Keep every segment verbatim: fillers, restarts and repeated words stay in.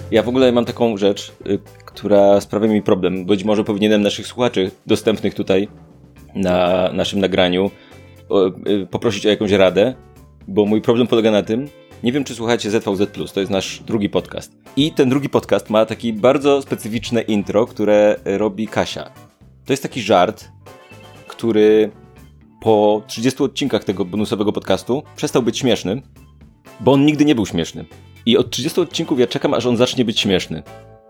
Ja w ogóle mam taką rzecz, y, która sprawia mi problem. Być może powinienem naszych słuchaczy dostępnych tutaj na naszym nagraniu o, y, poprosić o jakąś radę, bo mój problem polega na tym, nie wiem, czy słuchacie Z V Z plus, to jest nasz drugi podcast. I ten drugi podcast ma taki bardzo specyficzne intro, które robi Kasia. To jest taki żart, który po trzydziestu odcinkach tego bonusowego podcastu przestał być śmieszny, bo on nigdy nie był śmieszny. I od trzydziestu odcinków ja czekam, aż on zacznie być śmieszny.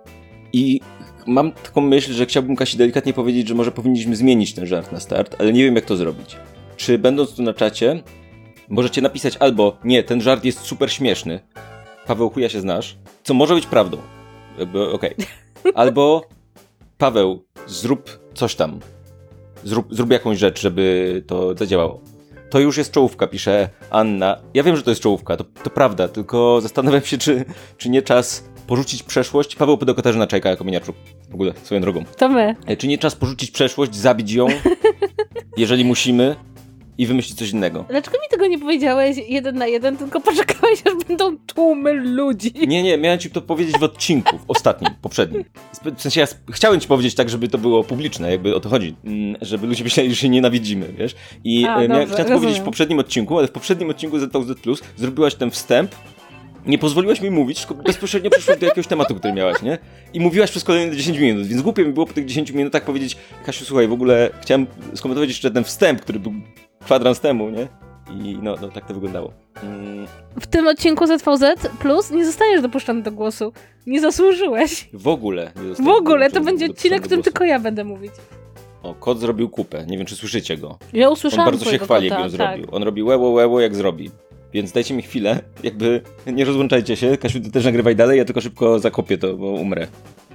I mam taką myśl, że chciałbym Kasi delikatnie powiedzieć, że może powinniśmy zmienić ten żart na start, ale nie wiem, jak to zrobić. Czy będąc tu na czacie, możecie napisać albo nie, ten żart jest super śmieszny, Paweł, chuja się znasz, co może być prawdą. Jakby, okej. Okay. Albo Paweł, zrób coś tam. Zrób, zrób jakąś rzecz, żeby to zadziałało. To już jest czołówka, pisze Anna. Ja wiem, że to jest czołówka, to, to prawda, tylko zastanawiam się, czy, czy nie czas porzucić przeszłość. Paweł pytał Katarzyna Czajka, Kominiarczuk, w ogóle swoją drogą. To my. Czy nie czas porzucić przeszłość, zabić ją, jeżeli musimy, i wymyślić coś innego? Dlaczego mi tego nie powiedziałeś jeden na jeden, tylko poczekałeś, aż będą tłumy ludzi? Nie, nie, miałem ci to powiedzieć w odcinku, w ostatnim, poprzednim. W sensie ja chciałem ci powiedzieć tak, żeby to było publiczne, jakby o to chodzi, żeby ludzie myśleli, że się nienawidzimy, wiesz? I A, miałem, dobrze, chciałem to powiedzieć w poprzednim odcinku, ale w poprzednim odcinku Z V Z plus zrobiłaś ten wstęp, nie pozwoliłaś mi mówić, tylko bezpośrednio przeszłaś do jakiegoś tematu, który miałaś, nie? I mówiłaś przez kolejne dziesięć minut, więc głupio mi było po tych dziesięciu minutach powiedzieć: Kasiu, słuchaj, w ogóle chciałem skomentować jeszcze ten wstęp, który był kwadrans temu, nie? I no, no tak to wyglądało. Mm. W tym odcinku Z V Z plus nie zostaniesz dopuszczony do głosu. Nie zasłużyłeś. W ogóle nie W ogóle, to będzie odcinek, w którym tylko ja będę mówić. O, kot zrobił kupę. Nie wiem, czy słyszycie go. Ja usłyszałam. On bardzo się chwali, jak ją tak. zrobił. On robi łeło, łeło, jak zrobi. Więc dajcie mi chwilę, jakby nie rozłączajcie się. Kasiu, ty też nagrywaj dalej, ja tylko szybko zakopię to, bo umrę.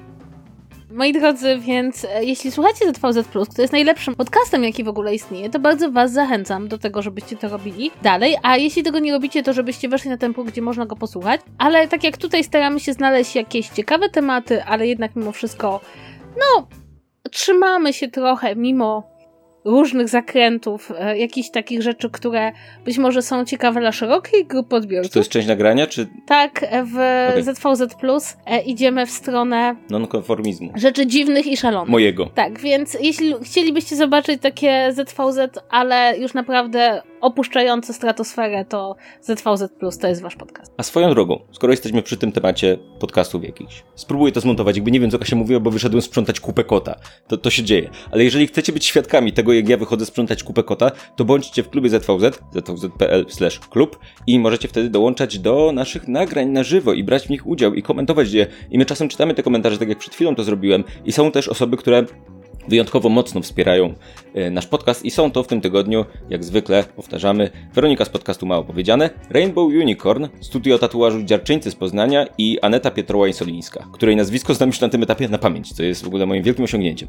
Moi drodzy, więc jeśli słuchacie Z V Z plus, to jest najlepszym podcastem, jaki w ogóle istnieje, to bardzo was zachęcam do tego, żebyście to robili dalej, a jeśli tego nie robicie, to żebyście weszli na ten punkt, gdzie można go posłuchać, ale tak jak tutaj staramy się znaleźć jakieś ciekawe tematy, ale jednak mimo wszystko, no, trzymamy się trochę mimo różnych zakrętów, e, jakichś takich rzeczy, które być może są ciekawe dla szerokiej grupy odbiorców. Czy to jest część nagrania, czy... Tak, w okay. Z V Z plus e, idziemy w stronę nonkonformizmu. Rzeczy dziwnych i szalonych. Mojego. Tak, więc jeśli chcielibyście zobaczyć takie Z V Z, ale już naprawdę opuszczające stratosferę, to Z V Z plus to jest wasz podcast. A swoją drogą, skoro jesteśmy przy tym temacie podcastów jakichś, spróbuję to zmontować, jakby nie wiem, co Kasia mówiła, bo wyszedłem sprzątać kupę kota. To, to się dzieje. Ale jeżeli chcecie być świadkami tego, jak ja wychodzę sprzątać kupę kota, to bądźcie w klubie Z V Z, z v z kropka p l slash klub, i możecie wtedy dołączać do naszych nagrań na żywo i brać w nich udział i komentować je. I my czasem czytamy te komentarze, tak jak przed chwilą to zrobiłem. I są też osoby, które wyjątkowo mocno wspierają e, nasz podcast i są to w tym tygodniu, jak zwykle powtarzamy, Weronika z podcastu Mało Powiedziane, Rainbow Unicorn, studio tatuażu Dziarczyńcy z Poznania i Aneta Pietroła-Insolińska, której nazwisko znam już na tym etapie na pamięć, co jest w ogóle moim wielkim osiągnięciem.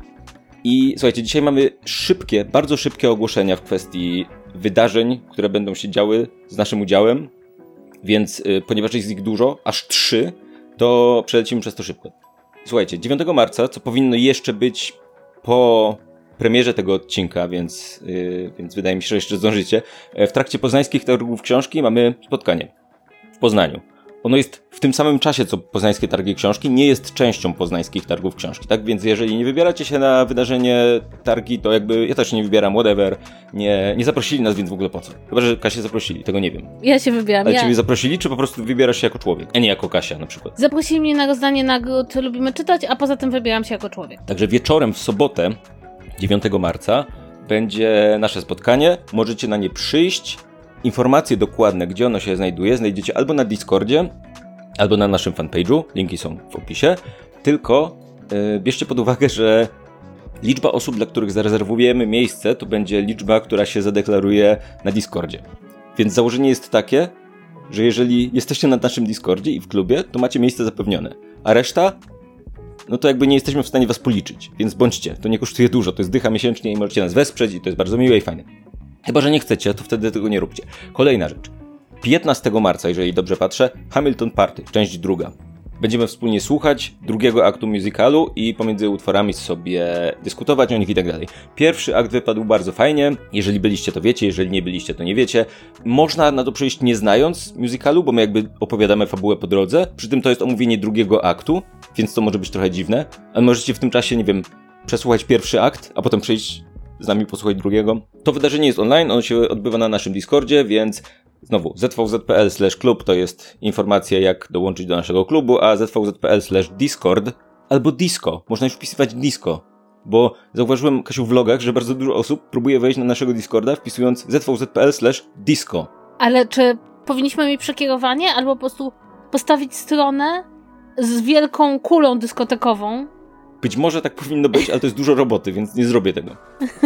I słuchajcie, dzisiaj mamy szybkie, bardzo szybkie ogłoszenia w kwestii wydarzeń, które będą się działy z naszym udziałem, więc y, ponieważ jest ich dużo, aż trzy, to przelecimy przez to szybko. Słuchajcie, dziewiątego marca, co powinno jeszcze być po premierze tego odcinka, więc, yy, więc wydaje mi się, że jeszcze zdążycie, w trakcie poznańskich targów książki mamy spotkanie w Poznaniu. Ono jest w tym samym czasie, co poznańskie targi książki, nie jest częścią poznańskich targów książki, tak? Więc jeżeli nie wybieracie się na wydarzenie targi, to jakby ja też nie wybieram, whatever, nie, nie zaprosili nas, więc w ogóle po co? Chyba, że Kasię zaprosili, tego nie wiem. Ja się wybieram. Ale ja... ciebie zaprosili, czy po prostu wybierasz się jako człowiek, a nie jako Kasia na przykład? Zaprosili mnie na rozdanie nagród Lubimy Czytać, a poza tym wybieram się jako człowiek. Także wieczorem w sobotę, dziewiątego marca, będzie nasze spotkanie, możecie na nie przyjść. Informacje dokładne, gdzie ono się znajduje, znajdziecie albo na Discordzie, albo na naszym fanpage'u, linki są w opisie, tylko yy, bierzcie pod uwagę, że liczba osób, dla których zarezerwujemy miejsce, to będzie liczba, która się zadeklaruje na Discordzie. Więc założenie jest takie, że jeżeli jesteście na naszym Discordzie i w klubie, to macie miejsce zapewnione, a reszta, no to jakby nie jesteśmy w stanie was policzyć, więc bądźcie, to nie kosztuje dużo, to jest dycha miesięcznie i możecie nas wesprzeć i to jest bardzo miłe i fajne. Chyba że nie chcecie, to wtedy tego nie róbcie. Kolejna rzecz. piętnastego marca, jeżeli dobrze patrzę, Hamilton Party, część druga. Będziemy wspólnie słuchać drugiego aktu musicalu i pomiędzy utworami sobie dyskutować o nich i tak dalej. Pierwszy akt wypadł bardzo fajnie. Jeżeli byliście, to wiecie. Jeżeli nie byliście, to nie wiecie. Można na to przejść nie znając musicalu, bo my jakby opowiadamy fabułę po drodze. Przy tym to jest omówienie drugiego aktu, więc to może być trochę dziwne. Ale możecie w tym czasie, nie wiem, przesłuchać pierwszy akt, a potem przejść z nami posłuchać drugiego. To wydarzenie jest online, ono się odbywa na naszym Discordzie, więc znowu zvz.pl slash klub to jest informacja, jak dołączyć do naszego klubu, a zvz.pl slash discord albo disco. Można już wpisywać disco, bo zauważyłem, Kasiu, w vlogach, że bardzo dużo osób próbuje wejść na naszego Discorda wpisując zvz.pl slash disco. Ale czy powinniśmy mieć przekierowanie albo po prostu postawić stronę z wielką kulą dyskotekową? Być może tak powinno być, ale to jest dużo roboty, więc nie zrobię tego.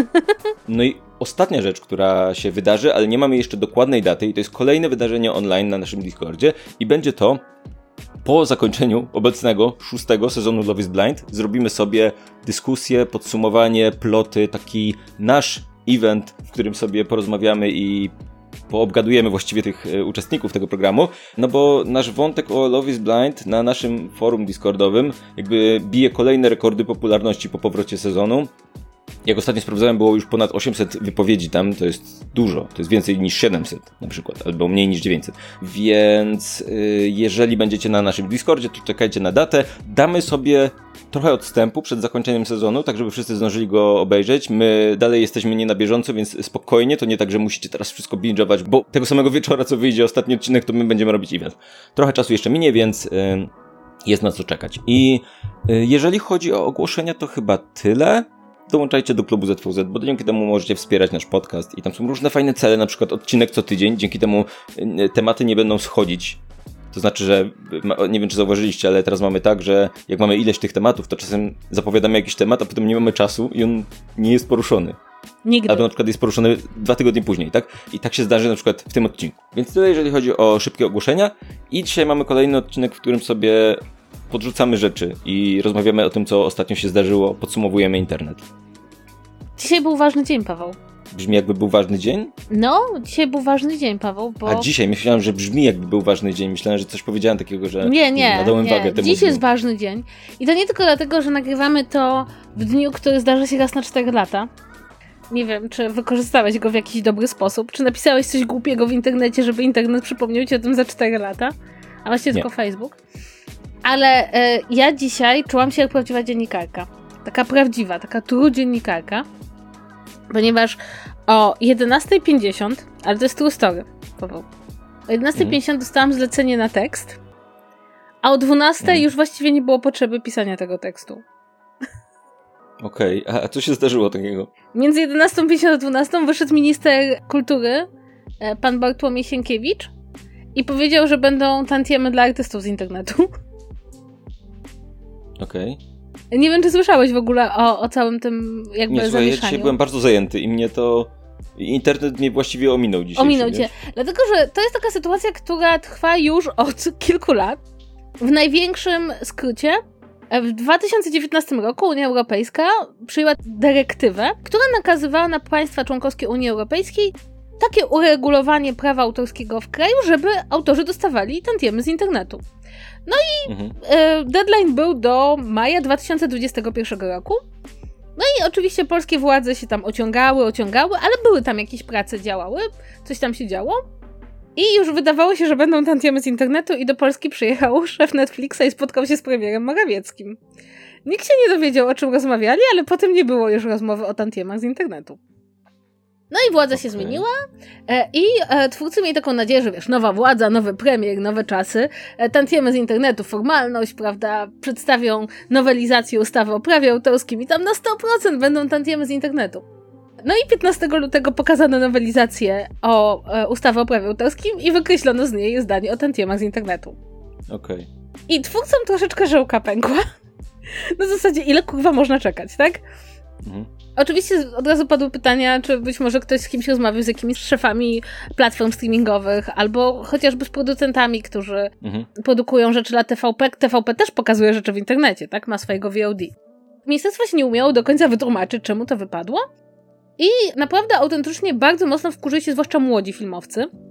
No i ostatnia rzecz, która się wydarzy, ale nie mamy jeszcze dokładnej daty i to jest kolejne wydarzenie online na naszym Discordzie i będzie to po zakończeniu obecnego szóstego sezonu Love is Blind. Zrobimy sobie dyskusję, podsumowanie, ploty, taki nasz event, w którym sobie porozmawiamy i poobgadujemy właściwie tych e, uczestników tego programu, no bo nasz wątek o Love is Blind na naszym forum Discordowym jakby bije kolejne rekordy popularności po powrocie sezonu. Jak ostatnio sprawdzałem, było już ponad osiemset wypowiedzi tam, to jest dużo, to jest więcej niż siedemset na przykład, albo mniej niż dziewięćset. Więc yy, jeżeli będziecie na naszym Discordzie, to czekajcie na datę. Damy sobie trochę odstępu przed zakończeniem sezonu, tak żeby wszyscy zdążyli go obejrzeć. My dalej jesteśmy nie na bieżąco, więc spokojnie, to nie tak, że musicie teraz wszystko binge'ować, bo tego samego wieczora, co wyjdzie ostatni odcinek, to my będziemy robić event. Trochę czasu jeszcze minie, więc yy, jest na co czekać. I yy, jeżeli chodzi o ogłoszenia, to chyba tyle. Dołączajcie do klubu Z V Z, bo dzięki temu możecie wspierać nasz podcast i tam są różne fajne cele, na przykład odcinek co tydzień, dzięki temu tematy nie będą schodzić. To znaczy, że nie wiem, czy zauważyliście, ale teraz mamy tak, że jak mamy ileś tych tematów, to czasem zapowiadamy jakiś temat, a potem nie mamy czasu i on nie jest poruszony. Nigdy. Albo na przykład jest poruszony dwa tygodnie później, tak? I tak się zdarzy na przykład w tym odcinku. Więc tyle, jeżeli chodzi o szybkie ogłoszenia. I dzisiaj mamy kolejny odcinek, w którym sobie podrzucamy rzeczy i rozmawiamy o tym, co ostatnio się zdarzyło, podsumowujemy internet. Dzisiaj był ważny dzień, Paweł. Brzmi jakby był ważny dzień? No, dzisiaj był ważny dzień, Paweł, bo... A dzisiaj? Myślałem, że brzmi jakby był ważny dzień. Myślałem, że coś powiedziałem takiego, że nie, nie, nadałem nie. wagę temu Dziś dniu. jest ważny dzień. I to nie tylko dlatego, że nagrywamy to w dniu, który zdarza się raz na cztery lata. Nie wiem, czy wykorzystałeś go w jakiś dobry sposób, czy napisałeś coś głupiego w internecie, żeby internet przypomniał ci o tym za cztery lata, a właściwie nie. tylko Facebook. Ale e, ja dzisiaj czułam się jak prawdziwa dziennikarka. Taka prawdziwa, taka true dziennikarka. Ponieważ o jedenasta pięćdziesiąt, ale to jest true story, Paweł. O jedenasta pięćdziesiąt mm. dostałam zlecenie na tekst, a o dwunastej mm. już właściwie nie było potrzeby pisania tego tekstu. Okej, okay. A co się zdarzyło takiego? Między jedenastą pięćdziesiąt a dwunastą wyszedł minister kultury, pan Bartłomiej Sienkiewicz, i powiedział, że będą tantiemy dla artystów z internetu. Okej. Okay. Nie wiem, czy słyszałeś w ogóle o, o całym tym jakby nie, słuchaj, zamieszaniu. Ja dzisiaj byłem bardzo zajęty i mnie to... Internet mnie właściwie ominął dzisiaj. Ominął cię. Dlatego, że to jest taka sytuacja, która trwa już od kilku lat. W największym skrócie w dwa tysiące dziewiętnastym roku Unia Europejska przyjęła dyrektywę, która nakazywała na państwa członkowskie Unii Europejskiej takie uregulowanie prawa autorskiego w kraju, żeby autorzy dostawali tantiemy z internetu. No i mhm. e, deadline był do maja dwa tysiące dwudziestego pierwszego roku. No i oczywiście polskie władze się tam ociągały, ociągały, ale były tam jakieś prace, działały, coś tam się działo. I już wydawało się, że będą tantiemy z internetu i do Polski przyjechał szef Netflixa i spotkał się z premierem Morawieckim. Nikt się nie dowiedział, o czym rozmawiali, ale potem nie było już rozmowy o tantiemach z internetu. No i władza okay. się zmieniła e, i e, twórcy mieli taką nadzieję, że wiesz, nowa władza, nowy premier, nowe czasy, e, tantiemy z internetu, formalność, prawda, przedstawią nowelizację ustawy o prawie autorskim i tam na sto procent będą tantiemy z internetu. No i piętnastego lutego pokazano nowelizację o e, ustawy o prawie autorskim i wykreślono z niej zdanie o tantiemach z internetu. Okej. Okay. I twórcom troszeczkę żyłka pękła. Na zasadzie, ile kurwa można czekać, tak? Mhm. Oczywiście od razu padły pytania, czy być może ktoś z kimś rozmawiał z jakimiś szefami platform streamingowych, albo chociażby z producentami, którzy mhm. produkują rzeczy dla T V P. T V P też pokazuje rzeczy w internecie, tak? Ma swojego V O D. Ministerstwo się nie umiało do końca wytłumaczyć, czemu to wypadło. I naprawdę autentycznie bardzo mocno wkurzyli się zwłaszcza młodzi filmowcy,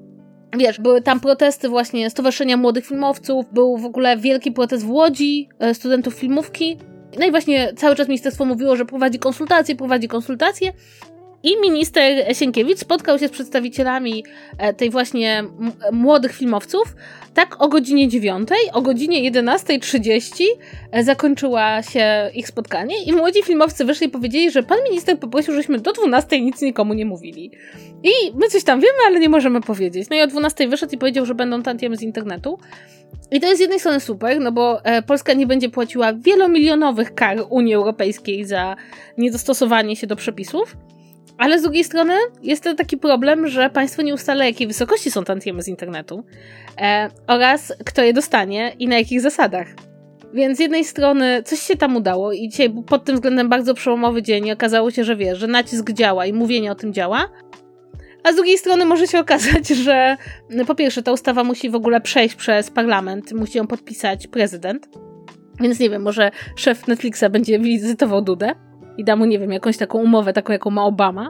Wiesz, były tam protesty właśnie Stowarzyszenia Młodych Filmowców, był w ogóle wielki protest w Łodzi studentów filmówki. No i właśnie cały czas ministerstwo mówiło, że prowadzi konsultacje, prowadzi konsultacje. I minister Sienkiewicz spotkał się z przedstawicielami tej właśnie m- młodych filmowców tak o godzinie dziewiątej, o godzinie jedenastej trzydzieści zakończyła się ich spotkanie i młodzi filmowcy wyszli i powiedzieli, że pan minister poprosił, żebyśmy do dwunastej nic nikomu nie mówili. I my coś tam wiemy, ale nie możemy powiedzieć. No i o dwunastej wyszedł i powiedział, że będą tantiemy z internetu. I to jest z jednej strony super, no bo e, Polska nie będzie płaciła wielomilionowych kar Unii Europejskiej za niedostosowanie się do przepisów. Ale z drugiej strony jest to taki problem, że państwo nie ustala, jakiej wysokości są tantiemy z internetu e, oraz kto je dostanie i na jakich zasadach. Więc z jednej strony coś się tam udało i dzisiaj był pod tym względem bardzo przełomowy dzień i okazało się, że wiesz, że nacisk działa i mówienie o tym działa. A z drugiej strony może się okazać, że no, po pierwsze ta ustawa musi w ogóle przejść przez parlament, musi ją podpisać prezydent. Więc nie wiem, może szef Netflixa będzie wizytował Dudę i da mu, nie wiem, jakąś taką umowę, taką jaką ma Obama.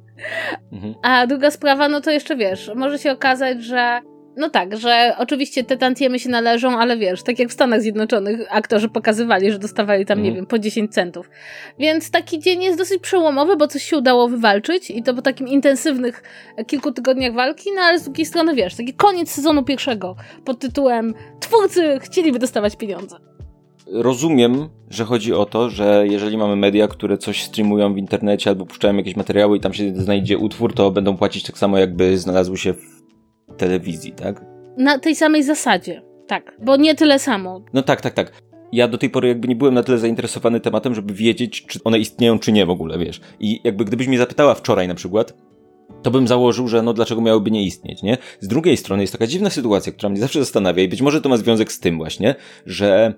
Mhm. A druga sprawa, no to jeszcze wiesz, może się okazać, że no tak, że oczywiście te tantiemy się należą, ale wiesz, tak jak w Stanach Zjednoczonych aktorzy pokazywali, że dostawali tam, mhm. nie wiem, po dziesięć centów. Więc taki dzień jest dosyć przełomowy, bo coś się udało wywalczyć i to po takim intensywnych kilku tygodniach walki, no ale z drugiej strony wiesz, taki koniec sezonu pierwszego pod tytułem twórcy chcieliby dostawać pieniądze. Rozumiem, że chodzi o to, że jeżeli mamy media, które coś streamują w internecie albo puszczają jakieś materiały i tam się znajdzie utwór, to będą płacić tak samo, jakby znalazły się w telewizji, tak? Na tej samej zasadzie, tak. Bo nie tyle samo. No tak, tak, tak. Ja do tej pory jakby nie byłem na tyle zainteresowany tematem, żeby wiedzieć, czy one istnieją, czy nie w ogóle, wiesz. I jakby gdybyś mnie zapytała wczoraj na przykład, to bym założył, że no dlaczego miałyby nie istnieć, nie? Z drugiej strony jest taka dziwna sytuacja, która mnie zawsze zastanawia i być może to ma związek z tym właśnie, że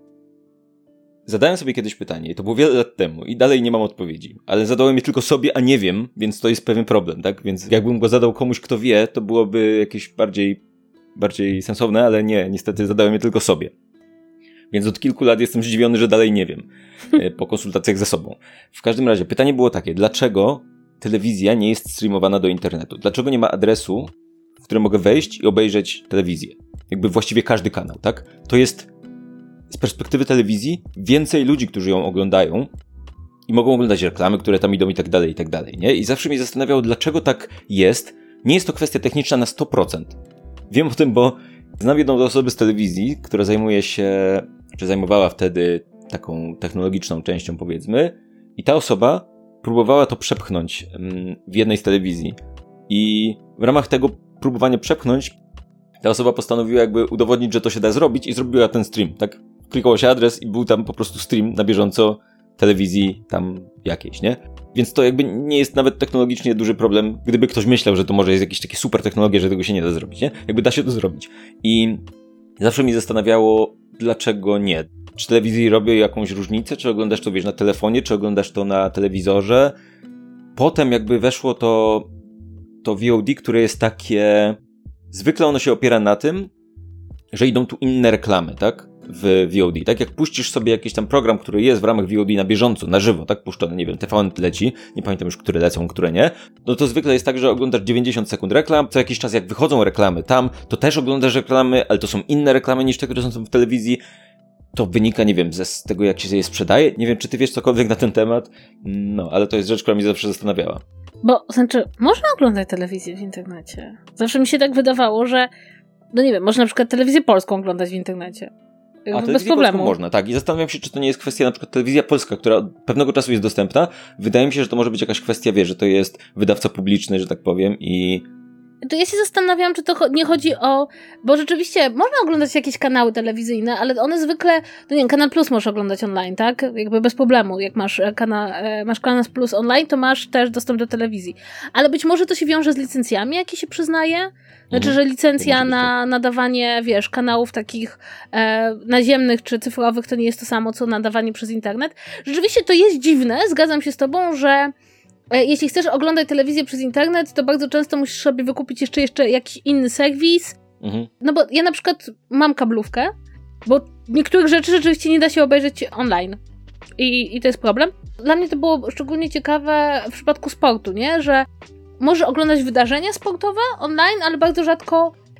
zadałem sobie kiedyś pytanie i to było wiele lat temu i dalej nie mam odpowiedzi, ale zadałem je tylko sobie, a nie wiem, więc to jest pewien problem, tak? Więc jakbym go zadał komuś, kto wie, to byłoby jakieś bardziej, bardziej sensowne, ale nie, niestety zadałem je tylko sobie. Więc od kilku lat jestem zdziwiony, że dalej nie wiem, po konsultacjach ze sobą. W każdym razie pytanie było takie, dlaczego telewizja nie jest streamowana do internetu? Dlaczego nie ma adresu, w którym mogę wejść i obejrzeć telewizję? Jakby właściwie każdy kanał, tak? To jest z perspektywy telewizji więcej ludzi, którzy ją oglądają i mogą oglądać reklamy, które tam idą i tak dalej, i tak dalej, nie? I zawsze mnie zastanawiało, dlaczego tak jest. Nie jest to kwestia techniczna na sto procent. Wiem o tym, bo znam jedną osobę z telewizji, która zajmuje się, czy zajmowała wtedy taką technologiczną częścią, powiedzmy, i ta osoba próbowała to przepchnąć w jednej z telewizji. I w ramach tego próbowania przepchnąć ta osoba postanowiła jakby udowodnić, że to się da zrobić i zrobiła ten stream, tak? Klikało się adres i był tam po prostu stream na bieżąco telewizji tam jakiejś, nie? Więc to jakby nie jest nawet technologicznie duży problem, gdyby ktoś myślał, że to może jest jakieś takie super technologie, że tego się nie da zrobić, nie? Jakby da się to zrobić. I zawsze mnie zastanawiało, dlaczego nie? Czy telewizji robią jakąś różnicę? Czy oglądasz to, wiesz, na telefonie? Czy oglądasz to na telewizorze? Potem jakby weszło to, to V O D, które jest takie... Zwykle ono się opiera na tym, że idą tu inne reklamy, tak? W V O D. Tak jak puścisz sobie jakiś tam program, który jest w ramach V O D na bieżąco, na żywo, tak? Puszczony, nie wiem, T V N leci, nie pamiętam już, które lecą, które nie, no to zwykle jest tak, że oglądasz dziewięćdziesiąt sekund reklam, co jakiś czas jak wychodzą reklamy tam, to też oglądasz reklamy, ale to są inne reklamy niż te, które są w telewizji. To wynika, nie wiem, ze, z tego, jak się je sprzedaje. Nie wiem, czy ty wiesz cokolwiek na ten temat, no, ale to jest rzecz, która mnie zawsze zastanawiała. Bo, znaczy, można oglądać telewizję w internecie. Zawsze mi się tak wydawało, że, no nie wiem, można na przykład telewizję polską oglądać w internecie. A telewizję polską można, tak. I zastanawiam się, czy to nie jest kwestia na przykład telewizja polska, która od pewnego czasu jest dostępna. Wydaje mi się, że to może być jakaś kwestia, wie, że to jest wydawca publiczny, że tak powiem, i... To ja się zastanawiam, czy to nie chodzi o... Bo rzeczywiście można oglądać jakieś kanały telewizyjne, ale one zwykle... No nie wiem, Kanal Plus możesz oglądać online, tak? Jakby bez problemu. Jak masz, kana, masz Kanal Plus online, to masz też dostęp do telewizji. Ale być może to się wiąże z licencjami, jakie się przyznaje? Znaczy, mhm. że licencja na nadawanie, wiesz, kanałów takich e, naziemnych czy cyfrowych to nie jest to samo, co nadawanie przez internet. Rzeczywiście to jest dziwne, zgadzam się z tobą, że jeśli chcesz oglądać telewizję przez internet, to bardzo często musisz sobie wykupić jeszcze, jeszcze jakiś inny serwis. Mhm. No bo ja na przykład mam kablówkę, bo niektórych rzeczy rzeczywiście nie da się obejrzeć online. I, i to jest problem. Dla mnie to było szczególnie ciekawe w przypadku sportu, nie? Że możesz oglądać wydarzenia sportowe online, ale bardzo rzadko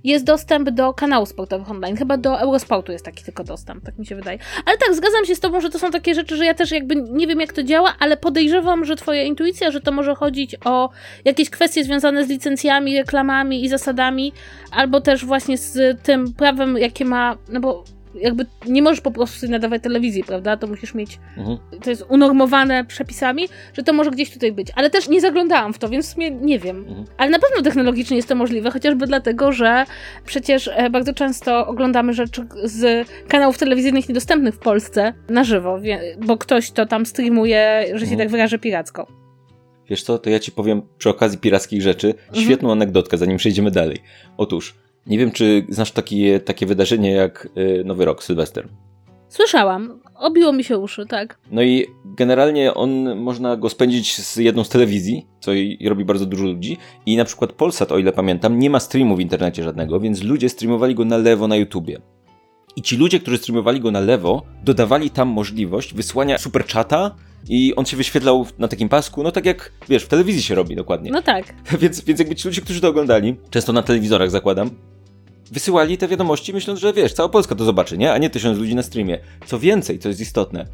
jest dostęp do kanałów sportowych online. Chyba do Eurosportu jest taki tylko dostęp, tak mi się wydaje. Ale tak, zgadzam się z tobą, że to są takie rzeczy, że ja też jakby nie wiem, jak to działa, ale podejrzewam, że twoja intuicja, że to może chodzić o jakieś kwestie związane z licencjami, reklamami i zasadami, albo też właśnie z tym prawem, jakie ma, no bo jakby nie możesz po prostu sobie nadawać telewizji, prawda? To musisz mieć, mhm. to jest unormowane przepisami, że to może gdzieś tutaj być. Ale też nie zaglądałam w to, więc w sumie nie wiem. Mhm. Ale na pewno technologicznie jest to możliwe, chociażby dlatego, że przecież bardzo często oglądamy rzeczy z kanałów telewizyjnych niedostępnych w Polsce na żywo, bo ktoś to tam streamuje, że się mhm. tak wyrażę, piracko. Wiesz co, to ja ci powiem przy okazji pirackich rzeczy mhm. świetną anegdotkę, zanim przejdziemy dalej. Otóż nie wiem, czy znasz takie, takie wydarzenie jak y, Nowy Rok, Sylwester. Słyszałam. Obiło mi się uszy, tak. No i generalnie on, można go spędzić z jedną z telewizji, co i robi bardzo dużo ludzi. I na przykład Polsat, o ile pamiętam, nie ma streamu w internecie żadnego, więc ludzie streamowali go na lewo na YouTubie. I ci ludzie, którzy streamowali go na lewo, dodawali tam możliwość wysłania superchata i on się wyświetlał na takim pasku, no tak jak, wiesz, w telewizji się robi dokładnie. No tak. więc, więc jakby ci ludzie, którzy to oglądali, często na telewizorach zakładam, wysyłali te wiadomości myśląc, że wiesz, cała Polska to zobaczy, nie? A nie tysiąc ludzi na streamie. Co więcej, co jest istotne,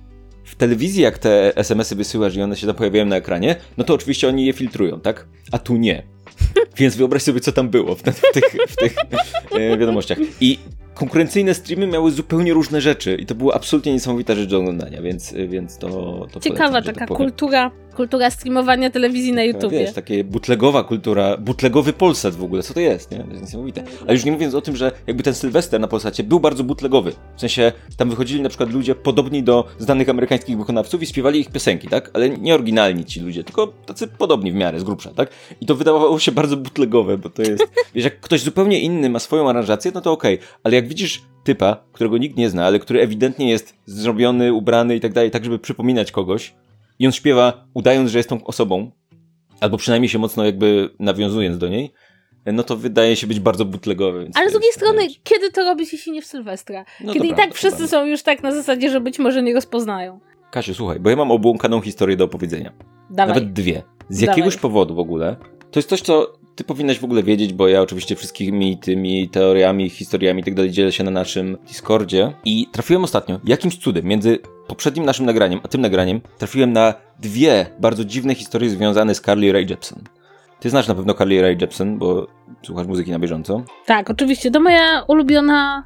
w telewizji jak te es em esy wysyłasz i one się tam pojawiają na ekranie, no to oczywiście oni je filtrują, tak? A tu nie. Więc wyobraź sobie, co tam było w, te, w tych, w tych e, wiadomościach. I konkurencyjne streamy miały zupełnie różne rzeczy i to była absolutnie niesamowita rzecz do oglądania, więc, więc to, to ciekawa polecam, taka kultura, kultura streamowania telewizji na YouTubie. Wiesz, takie bootlegowa kultura, bootlegowy Polsat w ogóle, co to jest, nie? To jest niesamowite. Ale już nie mówiąc o tym, że jakby ten Sylwester na Polsacie był bardzo bootlegowy. W sensie, tam wychodzili na przykład ludzie podobni do znanych amerykańskich wykonawców i śpiewali ich piosenki, tak? Ale nie oryginalni ci ludzie, tylko tacy podobni w miarę, z grubsza, tak? I to wydawało się bardzo bootlegowe, bo to jest, wiesz, jak ktoś zupełnie inny ma swoją aranżację, no to okej, okay. Ale jak widzisz typa, którego nikt nie zna, ale który ewidentnie jest zrobiony, ubrany i tak dalej, tak żeby przypominać kogoś i on śpiewa udając, że jest tą osobą, albo przynajmniej się mocno jakby nawiązując do niej, no to wydaje się być bardzo bootlegowy. Więc ale z drugiej strony, wiesz, kiedy to robić, jeśli nie w Sylwestra? No kiedy i tak wszyscy są już tak na zasadzie, że być może nie rozpoznają. Kasiu, słuchaj, bo ja mam obłąkaną historię do opowiedzenia. Dawaj. Nawet dwie. Z jakiegoś Dawaj. powodu w ogóle. To jest coś, co ty powinnaś w ogóle wiedzieć, bo ja oczywiście wszystkimi tymi teoriami, historiami i tak dalej dzielę się na naszym Discordzie. I trafiłem ostatnio, jakimś cudem, między poprzednim naszym nagraniem a tym nagraniem, trafiłem na dwie bardzo dziwne historie związane z Carly Rae Jepsen. Ty znasz na pewno Carly Rae Jepsen, bo słuchasz muzyki na bieżąco. Tak, oczywiście. To moja ulubiona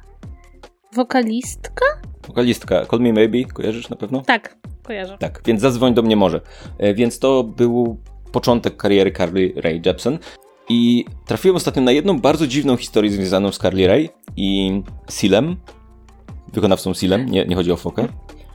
wokalistka? Wokalistka. Call Me Maybe, kojarzysz na pewno? Tak, kojarzę. Tak, więc zadzwoń do mnie może. E, więc to był początek kariery Carly Rae Jepsen. I trafiłem ostatnio na jedną bardzo dziwną historię związaną z Carly Rae i Sealem, wykonawcą Sealem, nie, nie chodzi o fokę.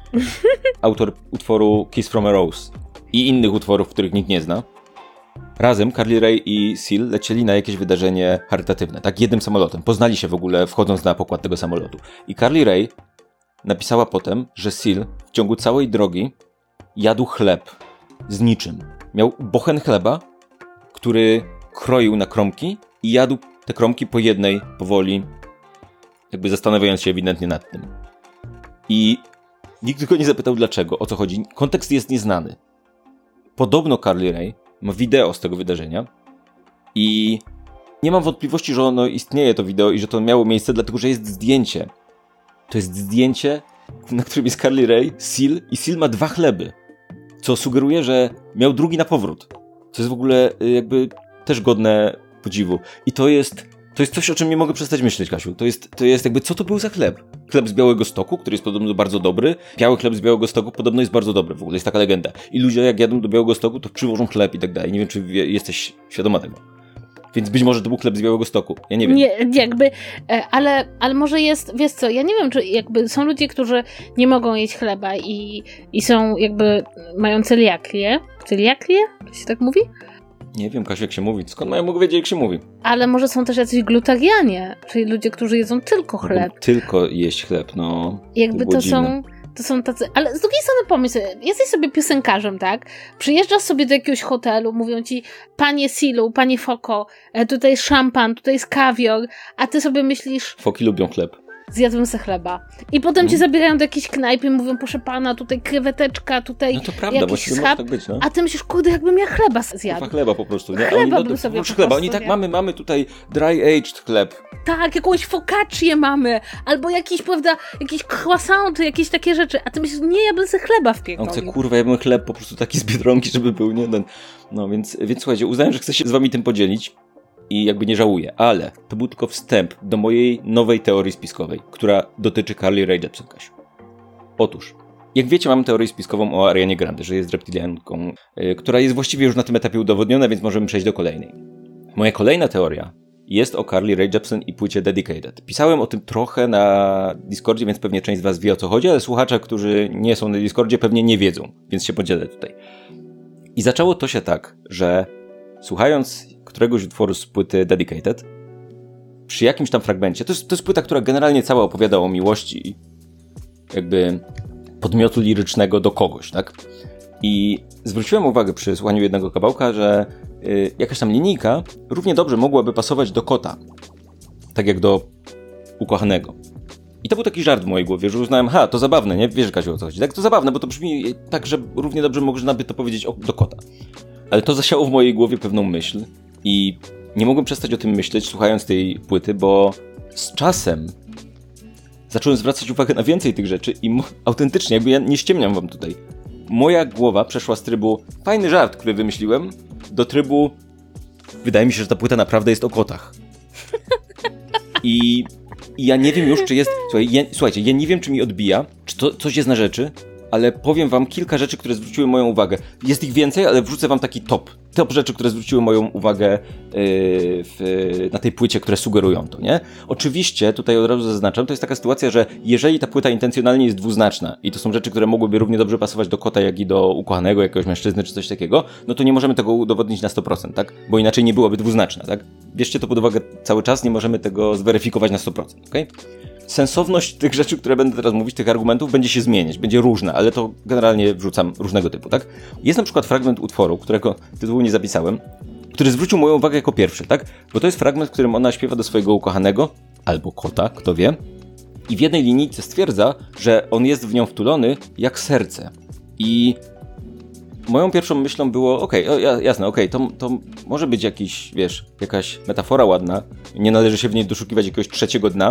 Autor utworu Kiss from a Rose i innych utworów, których nikt nie zna. Razem Carly Rae i Seal lecieli na jakieś wydarzenie charytatywne, tak, jednym samolotem. Poznali się w ogóle wchodząc na pokład tego samolotu. I Carly Rae napisała potem, że Seal w ciągu całej drogi jadł chleb z niczym. Miał bochen chleba, który kroił na kromki i jadł te kromki po jednej powoli, jakby zastanawiając się ewidentnie nad tym. I nikt go nie zapytał dlaczego, o co chodzi. Kontekst jest nieznany. Podobno Carly Rae ma wideo z tego wydarzenia i nie mam wątpliwości, że ono istnieje, to wideo, i że to miało miejsce, dlatego że jest zdjęcie. To jest zdjęcie, na którym jest Carly Rae, Seal i Seal ma dwa chleby, co sugeruje, że miał drugi na powrót. Co jest w ogóle jakby też godne podziwu. I to jest, to jest coś, o czym nie mogę przestać myśleć, Kasiu. To jest, to jest jakby, co to był za chleb? Chleb z Białegostoku, który jest podobno bardzo dobry. Biały chleb z Białegostoku podobno jest bardzo dobry. W ogóle jest taka legenda. I ludzie jak jadą do Białegostoku, to przywożą chleb i tak dalej. Nie wiem, czy wie, jesteś świadoma tego. Więc być może to był chleb z Białegostoku. Ja nie wiem. Nie, jakby, ale, ale może jest, wiesz co, ja nie wiem, czy jakby są ludzie, którzy nie mogą jeść chleba i, i są jakby, mają celiakię. Celiakię? To się tak mówi? Nie wiem, Kasiu, jak się mówi. Skąd mają mogę wiedzieć, jak się mówi? Ale może są też jacyś glutarianie, czyli ludzie, którzy jedzą tylko chleb. No, tylko jeść chleb, no. Jakby to, to są, to są tacy... Ale z drugiej strony pomysł, jesteś sobie piosenkarzem, tak? Przyjeżdżasz sobie do jakiegoś hotelu, mówią ci, panie Sealu, panie Foko, tutaj jest szampan, tutaj jest kawior, a ty sobie myślisz... Foki lubią chleb. zjadłem se chleba. I potem Mhm. cię zabierają do jakiejś knajpy i mówią, proszę pana, tutaj kreweteczka, tutaj No to prawda, jakiś właściwie może schab. tak być, no. A ty myślisz, kurde, jakbym ja chleba zjadł. Kurwa chleba po prostu, nie? A Chleba oni, no, bym to, sobie proszę po chleba, prostu, oni tak nie? mamy, mamy tutaj dry aged chleb. Tak, jakąś focaccię mamy, albo jakiś, prawda, jakieś croissanty, jakieś takie rzeczy. A ty myślisz, nie, ja bym se chleba On wpiekał. chce, kurwa, ja bym chleb po prostu taki z Biedronki, żeby był, nie? Ten. No więc, więc słuchajcie, uznałem, że chcę się z wami tym podzielić i jakby nie żałuję, ale to był tylko wstęp do mojej nowej teorii spiskowej, która dotyczy Carly Rae Jepsen, Kasiu. Otóż, jak wiecie, mam teorię spiskową o Arianie Grande, że jest reptilianką, yy, która jest właściwie już na tym etapie udowodniona, więc możemy przejść do kolejnej. Moja kolejna teoria jest o Carly Rae Jepsen i płycie Dedicated. Pisałem o tym trochę na Discordzie, więc pewnie część z was wie, o co chodzi, ale słuchacze, którzy nie są na Discordzie, pewnie nie wiedzą, więc się podzielę tutaj. I zaczęło to się tak, że słuchając któregoś utworu z płyty Dedicated, przy jakimś tam fragmencie, to jest, to jest płyta, która generalnie cała opowiada o miłości jakby podmiotu lirycznego do kogoś, tak? I zwróciłem uwagę przy słuchaniu jednego kawałka, że y, jakaś tam linijka równie dobrze mogłaby pasować do kota, tak jak do ukochanego. I to był taki żart w mojej głowie, że uznałem, ha, to zabawne, nie? Wiesz, Kasiu, o co chodzi. Tak, to zabawne, bo to brzmi tak, że równie dobrze można by to powiedzieć o, do kota. Ale to zasiało w mojej głowie pewną myśl i nie mogłem przestać o tym myśleć, słuchając tej płyty, bo z czasem zacząłem zwracać uwagę na więcej tych rzeczy i m- autentycznie, jakby ja nie ściemniam wam tutaj, moja głowa przeszła z trybu fajny żart, który wymyśliłem, do trybu wydaje mi się, że ta płyta naprawdę jest o kotach. I, i ja nie wiem już, czy jest... Słuchaj, ja, słuchajcie, ja nie wiem, czy mi odbija, czy to coś jest na rzeczy, ale powiem wam kilka rzeczy, które zwróciły moją uwagę. Jest ich więcej, ale wrzucę wam taki top. Top rzeczy, które zwróciły moją uwagę yy, w, na tej płycie, które sugerują to, nie? Oczywiście, tutaj od razu zaznaczam, to jest taka sytuacja, że jeżeli ta płyta intencjonalnie jest dwuznaczna i to są rzeczy, które mogłyby równie dobrze pasować do kota, jak i do ukochanego jakiegoś mężczyzny, czy coś takiego, no to nie możemy tego udowodnić na sto procent, tak? Bo inaczej nie byłaby dwuznaczna, tak? Bierzcie to pod uwagę cały czas, nie możemy tego zweryfikować na sto procent, okej? Sensowność tych rzeczy, które będę teraz mówić, tych argumentów, będzie się zmieniać, będzie różna, ale to generalnie wrzucam różnego typu, tak? Jest na przykład fragment utworu, którego tytułu nie zapisałem, który zwrócił moją uwagę jako pierwszy, tak? Bo to jest fragment, w którym ona śpiewa do swojego ukochanego, albo kota, kto wie, i w jednej linijce stwierdza, że on jest w nią wtulony jak serce. I moją pierwszą myślą było, okej, okay, jasne, okej, okay, to, to może być jakiś, wiesz, jakaś metafora ładna, nie należy się w niej doszukiwać jakiegoś trzeciego dna,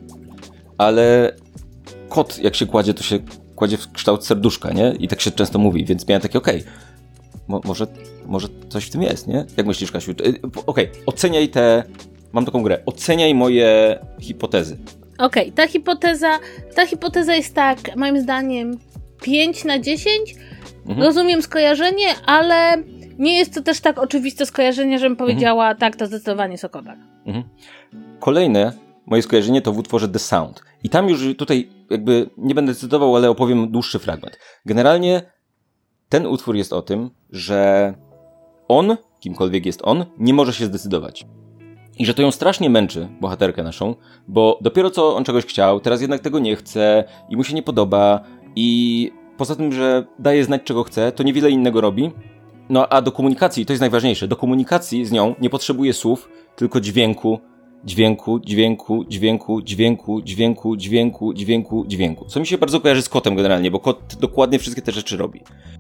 ale kot, jak się kładzie, to się kładzie w kształt serduszka, nie? I tak się często mówi, więc miałem takie, okej, okay, mo- może, może coś w tym jest, nie? Jak myślisz, Kasiu? Okej, okay, oceniaj te, mam taką grę, oceniaj moje hipotezy. Okej, okay, ta hipoteza, ta hipoteza jest tak, moim zdaniem, pięć na dziesięć. Mhm. Rozumiem skojarzenie, ale nie jest to też tak oczywiste skojarzenie, żebym powiedziała, mhm. tak, to zdecydowanie jest o kotach. Mhm. Kolejne moje skojarzenie to w utworze The Sound. I tam już tutaj jakby nie będę cytował, ale opowiem dłuższy fragment. Generalnie ten utwór jest o tym, że on, kimkolwiek jest on, nie może się zdecydować. I że to ją strasznie męczy, bohaterkę naszą, bo dopiero co on czegoś chciał, teraz jednak tego nie chce i mu się nie podoba i poza tym, że daje znać czego chce, to niewiele innego robi. No a do komunikacji, to jest najważniejsze, do komunikacji z nią nie potrzebuje słów, tylko dźwięku, dźwięku, dźwięku, dźwięku, dźwięku, dźwięku, dźwięku, dźwięku, dźwięku. Co mi się bardzo kojarzy z kotem generalnie, bo kot dokładnie wszystkie te rzeczy robi.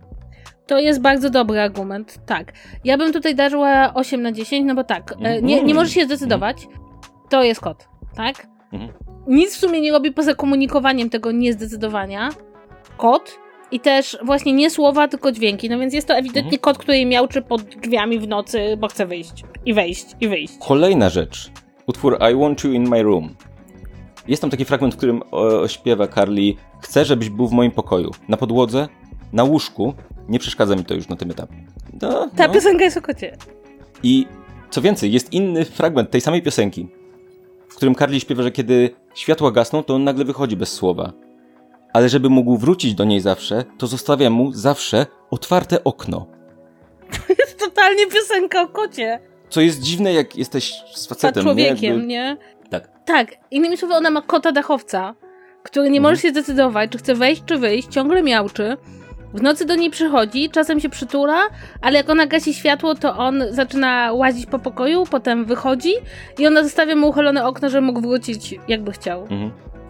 To jest bardzo dobry argument, tak. Ja bym tutaj darzyła osiem na dziesięć, no bo tak, nie, nie możesz się zdecydować, to jest kot, tak? Nic w sumie nie robi poza komunikowaniem tego niezdecydowania. Kot i też właśnie nie słowa, tylko dźwięki, no więc jest to ewidentnie kot, który miałczy pod drzwiami w nocy, bo chce wyjść i wejść i wyjść. Kolejna rzecz. Utwór I Want You in My Room. Jest tam taki fragment, w którym o, śpiewa Carly: chcę, żebyś był w moim pokoju. Na podłodze, na łóżku. Nie przeszkadza mi to już na tym etapie. No, Ta no. piosenka jest o kocie. I co więcej, jest inny fragment tej samej piosenki, w którym Carly śpiewa, że kiedy światła gasną, to on nagle wychodzi bez słowa. Ale żeby mógł wrócić do niej zawsze, to zostawia mu zawsze otwarte okno. To jest totalnie piosenka o kocie. Co jest dziwne, jak jesteś z facetem. A człowiekiem, nie? Jakby... nie? Tak. Tak. Innymi słowy, ona ma kota dachowca, który nie mhm. może się zdecydować, czy chce wejść, czy wyjść, ciągle miałczy. W nocy do niej przychodzi, czasem się przytula, ale jak ona gasi światło, to on zaczyna łazić po pokoju, potem wychodzi i ona zostawia mu uchylone okno, żeby mógł wrócić, jakby chciał. Mhm.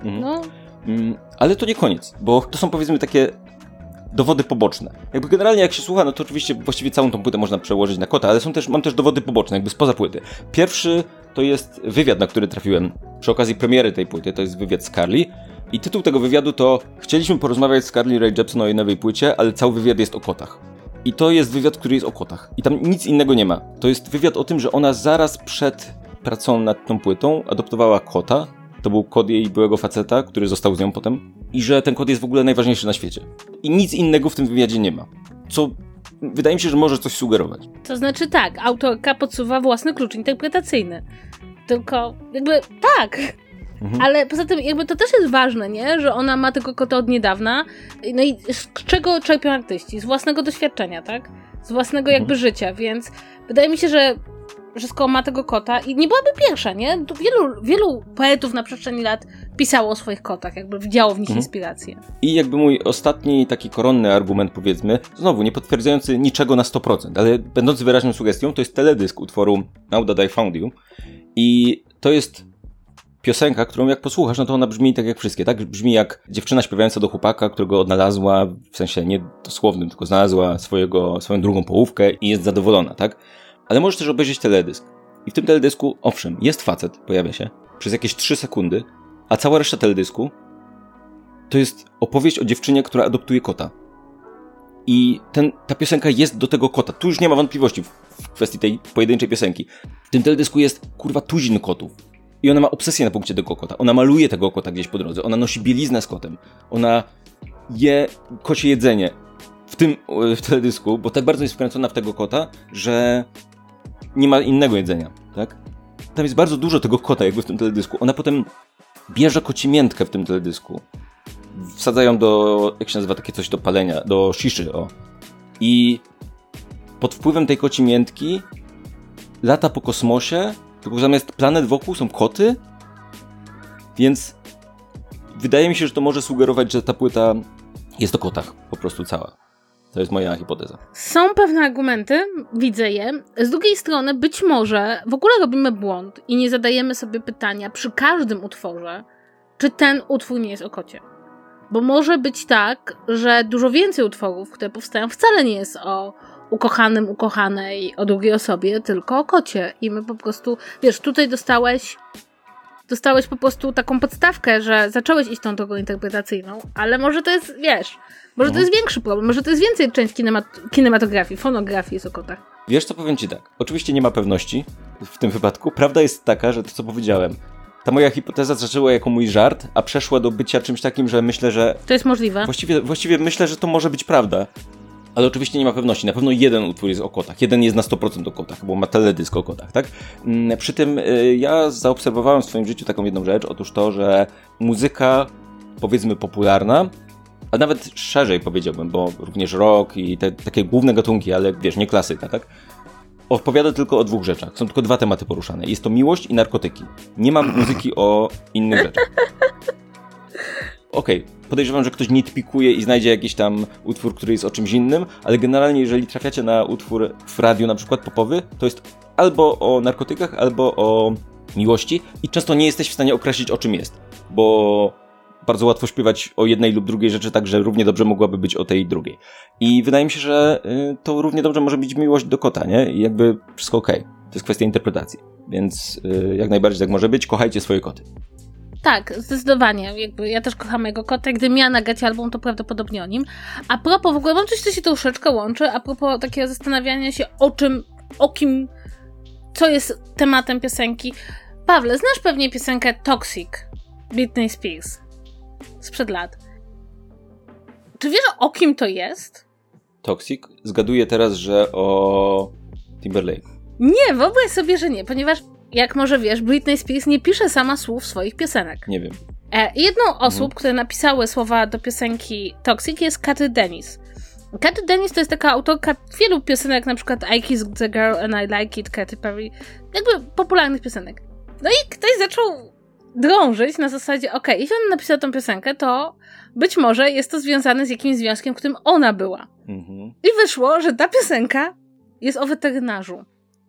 Mhm. No. Mm, ale to nie koniec, bo to są powiedzmy takie dowody poboczne. Jakby generalnie jak się słucha, no to oczywiście właściwie całą tą płytę można przełożyć na kota, ale są też, mam też dowody poboczne, jakby spoza płyty. Pierwszy to jest wywiad, na który trafiłem przy okazji premiery tej płyty, to jest wywiad z Carly. I tytuł tego wywiadu to chcieliśmy porozmawiać z Carly Rae Jepsen o jej nowej płycie, ale cały wywiad jest o kotach. I to jest wywiad, który jest o kotach. I tam nic innego nie ma. To jest wywiad o tym, że ona zaraz przed pracą nad tą płytą adoptowała kota. To był kot jej byłego faceta, który został z nią potem. I że ten kot jest w ogóle najważniejszy na świecie. I nic innego w tym wywiadzie nie ma. Co wydaje mi się, że może coś sugerować. To znaczy tak, autorka podsuwa własny klucz interpretacyjny. Tylko jakby tak... Mhm. Ale poza tym jakby to też jest ważne, nie? Że ona ma tego kota od niedawna. No i z czego czerpią artyści? Z własnego doświadczenia, tak? Z własnego jakby mhm. życia, więc wydaje mi się, że, że skoro ma tego kota i nie byłaby pierwsza, nie? To wielu, wielu poetów na przestrzeni lat pisało o swoich kotach, jakby widziało w nich mhm. inspirację. I jakby mój ostatni taki koronny argument, powiedzmy, znowu nie potwierdzający niczego na sto procent, ale będący wyraźną sugestią, to jest teledysk utworu Now That I Found You. I to jest piosenka, którą jak posłuchasz, no to ona brzmi tak jak wszystkie, tak? Brzmi jak dziewczyna śpiewająca do chłopaka, którego odnalazła, w sensie nie dosłownym, tylko znalazła swojego, swoją drugą połówkę i jest zadowolona, tak? Ale możesz też obejrzeć teledysk. I w tym teledysku, owszem, jest facet, pojawia się, przez jakieś trzy sekundy, a cała reszta teledysku to jest opowieść o dziewczynie, która adoptuje kota. I ten, ta piosenka jest do tego kota. Tu już nie ma wątpliwości w, w kwestii tej pojedynczej piosenki. W tym teledysku jest, kurwa, tuzin kotów. I ona ma obsesję na punkcie tego kota. Ona maluje tego kota gdzieś po drodze. Ona nosi bieliznę z kotem. Ona je kocie jedzenie w tym w teledysku, bo tak bardzo jest wkręcona w tego kota, że nie ma innego jedzenia, tak? Tam jest bardzo dużo tego kota jakby w tym teledysku. Ona potem bierze kocimiętkę w tym teledysku. Wsadzają do, jak się nazywa takie coś do palenia, do sziszy, o. I pod wpływem tej kocimiętki lata po kosmosie. Tylko zamiast planet wokół są koty, więc wydaje mi się, że to może sugerować, że ta płyta jest o kotach, po prostu cała. To jest moja hipoteza. Są pewne argumenty, widzę je. Z drugiej strony być może w ogóle robimy błąd i nie zadajemy sobie pytania przy każdym utworze, czy ten utwór nie jest o kocie. Bo może być tak, że dużo więcej utworów, które powstają, wcale nie jest o ukochanym, ukochanej, o drugiej osobie, tylko o kocie. I my po prostu, wiesz, tutaj dostałeś dostałeś po prostu taką podstawkę, że zacząłeś iść tą drogą interpretacyjną, ale może to jest, wiesz, może to jest większy problem, może to jest więcej część kinemat- kinematografii, fonografii jest o kotach. Wiesz co, powiem ci tak, oczywiście nie ma pewności w tym wypadku. Prawda jest taka, że to co powiedziałem, ta moja hipoteza zaczęła jako mój żart, a przeszła do bycia czymś takim, że myślę, że... To jest możliwe. Właściwie, właściwie myślę, że to może być prawda. Ale oczywiście nie ma pewności. Na pewno jeden utwór jest o kotach. Jeden jest na sto procent o kotach, bo ma teledysk o kotach, tak? Przy tym y, ja zaobserwowałem w swoim życiu taką jedną rzecz. Otóż to, że muzyka, powiedzmy popularna, a nawet szerzej powiedziałbym, bo również rock i te takie główne gatunki, ale wiesz, nie klasyka, tak? Opowiada tylko o dwóch rzeczach. Są tylko dwa tematy poruszane. Jest to miłość i narkotyki. Nie ma muzyki o innych rzeczach. Okej, okay. Podejrzewam, że ktoś nitpikuje i znajdzie jakiś tam utwór, który jest o czymś innym, ale generalnie jeżeli trafiacie na utwór w radiu, na przykład popowy, to jest albo o narkotykach, albo o miłości i często nie jesteś w stanie określić, o czym jest, bo bardzo łatwo śpiewać o jednej lub drugiej rzeczy, tak że równie dobrze mogłaby być o tej drugiej. I wydaje mi się, że y, to równie dobrze może być miłość do kota, nie? I jakby wszystko okej. Okay. To jest kwestia interpretacji, więc y, jak najbardziej tak może być. Kochajcie swoje koty. Tak, zdecydowanie. Jakby ja też kocham mojego kota. Gdybym miała nagrać album, to prawdopodobnie o nim. A propos, w ogóle mam coś, co się troszeczkę łączy, a propos takiego zastanawiania się o czym, o kim, co jest tematem piosenki. Pawle, znasz pewnie piosenkę Toxic Britney Spears sprzed lat. Czy wiesz, o kim to jest? Toxic? Zgaduję teraz, że o Timberlake. Nie, wyobraź sobie, że nie, ponieważ jak może wiesz, Britney Spears nie pisze sama słów swoich piosenek. Nie wiem. E, jedną osób, mhm. które napisały słowa do piosenki Toxic jest Katy Dennis. Katy Dennis to jest taka autorka wielu piosenek, na przykład I Kissed the Girl and I Like It, Katy Perry. Jakby popularnych piosenek. No i ktoś zaczął drążyć na zasadzie, okej, okay, jeśli on napisał tą piosenkę, to być może jest to związane z jakimś związkiem, w którym ona była. Mhm. I wyszło, że ta piosenka jest o weterynarzu.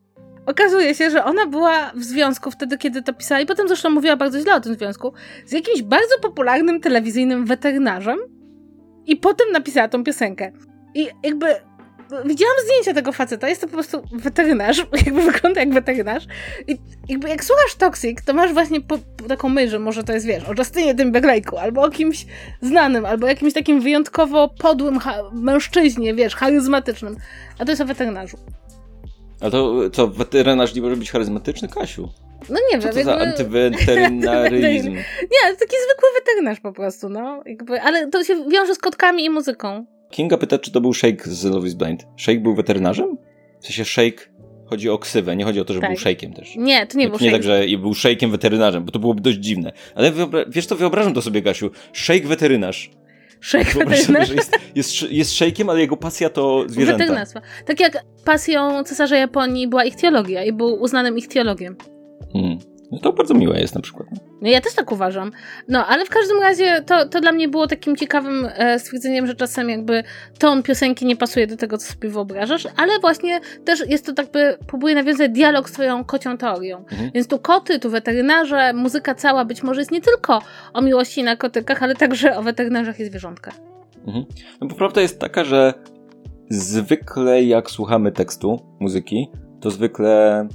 okazuje się, że ona była w związku wtedy, kiedy to pisała i potem zresztą mówiła bardzo źle o tym związku, z jakimś bardzo popularnym telewizyjnym weterynarzem i potem napisała tą piosenkę. I jakby widziałam zdjęcia tego faceta, jest to po prostu weterynarz, jakby wygląda jak weterynarz i jakby jak słuchasz Toxic, to masz właśnie po, po taką myśl, że może to jest, wiesz, o Justinie Timberlake'u, albo o kimś znanym, albo jakimś takim wyjątkowo podłym ha- mężczyźnie, wiesz, charyzmatycznym, a to jest o weterynarzu. A to co, weterynarz nie może być charyzmatyczny, Kasiu? No nie Co wiem. to za jakby... antyweterynaryzm? Nie, taki zwykły weterynarz po prostu, no. Jakby, ale to się wiąże z kotkami i muzyką. Kinga pyta, czy to był Shake z Love is Blind. Shake był weterynarzem? W sensie Shake chodzi o ksywę, nie chodzi o to, że tak. był Shake'iem też. Nie, to nie to był Nie Shake. tak, że był Shake'iem weterynarzem, bo to byłoby dość dziwne. Ale wyobra- wiesz co, wyobrażam to sobie, Kasiu. Shake weterynarz. Shake Wyobraź weterynarz? sobie, że jest, jest, jest Shake'iem, ale jego pasja to zwierzęta. Weterynarstwo. Tak jak pasją cesarza Japonii była ichtiologia i był uznanym ichtiologiem. Hmm. No to bardzo miłe jest na przykład. No ja też tak uważam. No, ale w każdym razie to, to dla mnie było takim ciekawym e, stwierdzeniem, że czasem jakby ton piosenki nie pasuje do tego, co sobie wyobrażasz, ale właśnie też jest to tak by, próbuje nawiązać dialog z twoją kocią teorią. Mhm. Więc tu koty, tu weterynarze, muzyka cała być może jest nie tylko o miłości na kotykach, ale także o weterynarzach i zwierzątkach. Mhm. No bo prawda jest taka, że zwykle jak słuchamy tekstu muzyki, to zwykle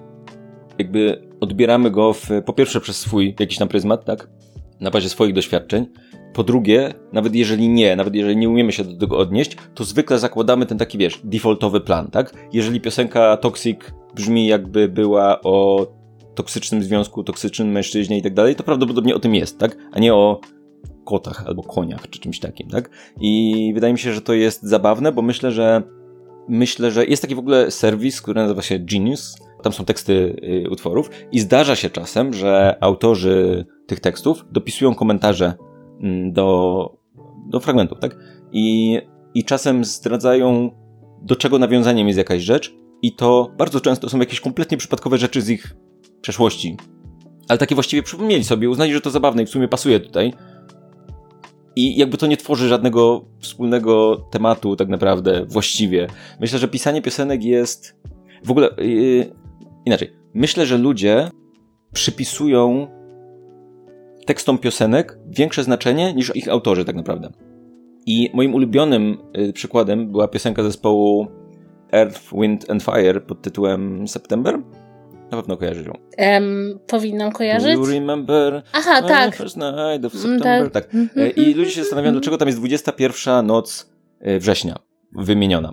jakby odbieramy go w, po pierwsze przez swój jakiś tam pryzmat, tak? Na bazie swoich doświadczeń. Po drugie, nawet jeżeli nie, nawet jeżeli nie umiemy się do tego odnieść, to zwykle zakładamy ten taki, wiesz, defaultowy plan, tak? Jeżeli piosenka Toxic brzmi jakby była o toksycznym związku, toksycznym mężczyźnie i tak dalej, to prawdopodobnie o tym jest, tak? A nie o kotach albo koniach czy czymś takim, tak? I wydaje mi się, że to jest zabawne, bo myślę, że myślę, że jest taki w ogóle serwis, który nazywa się Genius. Tam są teksty y, utworów i zdarza się czasem, że autorzy tych tekstów dopisują komentarze y, do, do fragmentów, tak? I, I czasem zdradzają, do czego nawiązaniem jest jakaś rzecz i to bardzo często są jakieś kompletnie przypadkowe rzeczy z ich przeszłości. Ale takie właściwie przypomnieli sobie, uznali, że to zabawne i w sumie pasuje tutaj. I jakby to nie tworzy żadnego wspólnego tematu tak naprawdę właściwie. Myślę, że pisanie piosenek jest w ogóle... Yy, inaczej. Myślę, że ludzie przypisują tekstom piosenek większe znaczenie niż ich autorzy tak naprawdę. I moim ulubionym yy, przykładem była piosenka zespołu Earth, Wind and Fire pod tytułem September. Na pewno kojarzysz ją. Um, powinnam kojarzyć? You remember Aha, tak. First night of September. Tak. I ludzie się zastanawiają, dlaczego tam jest dwudziesta pierwsza noc września wymieniona.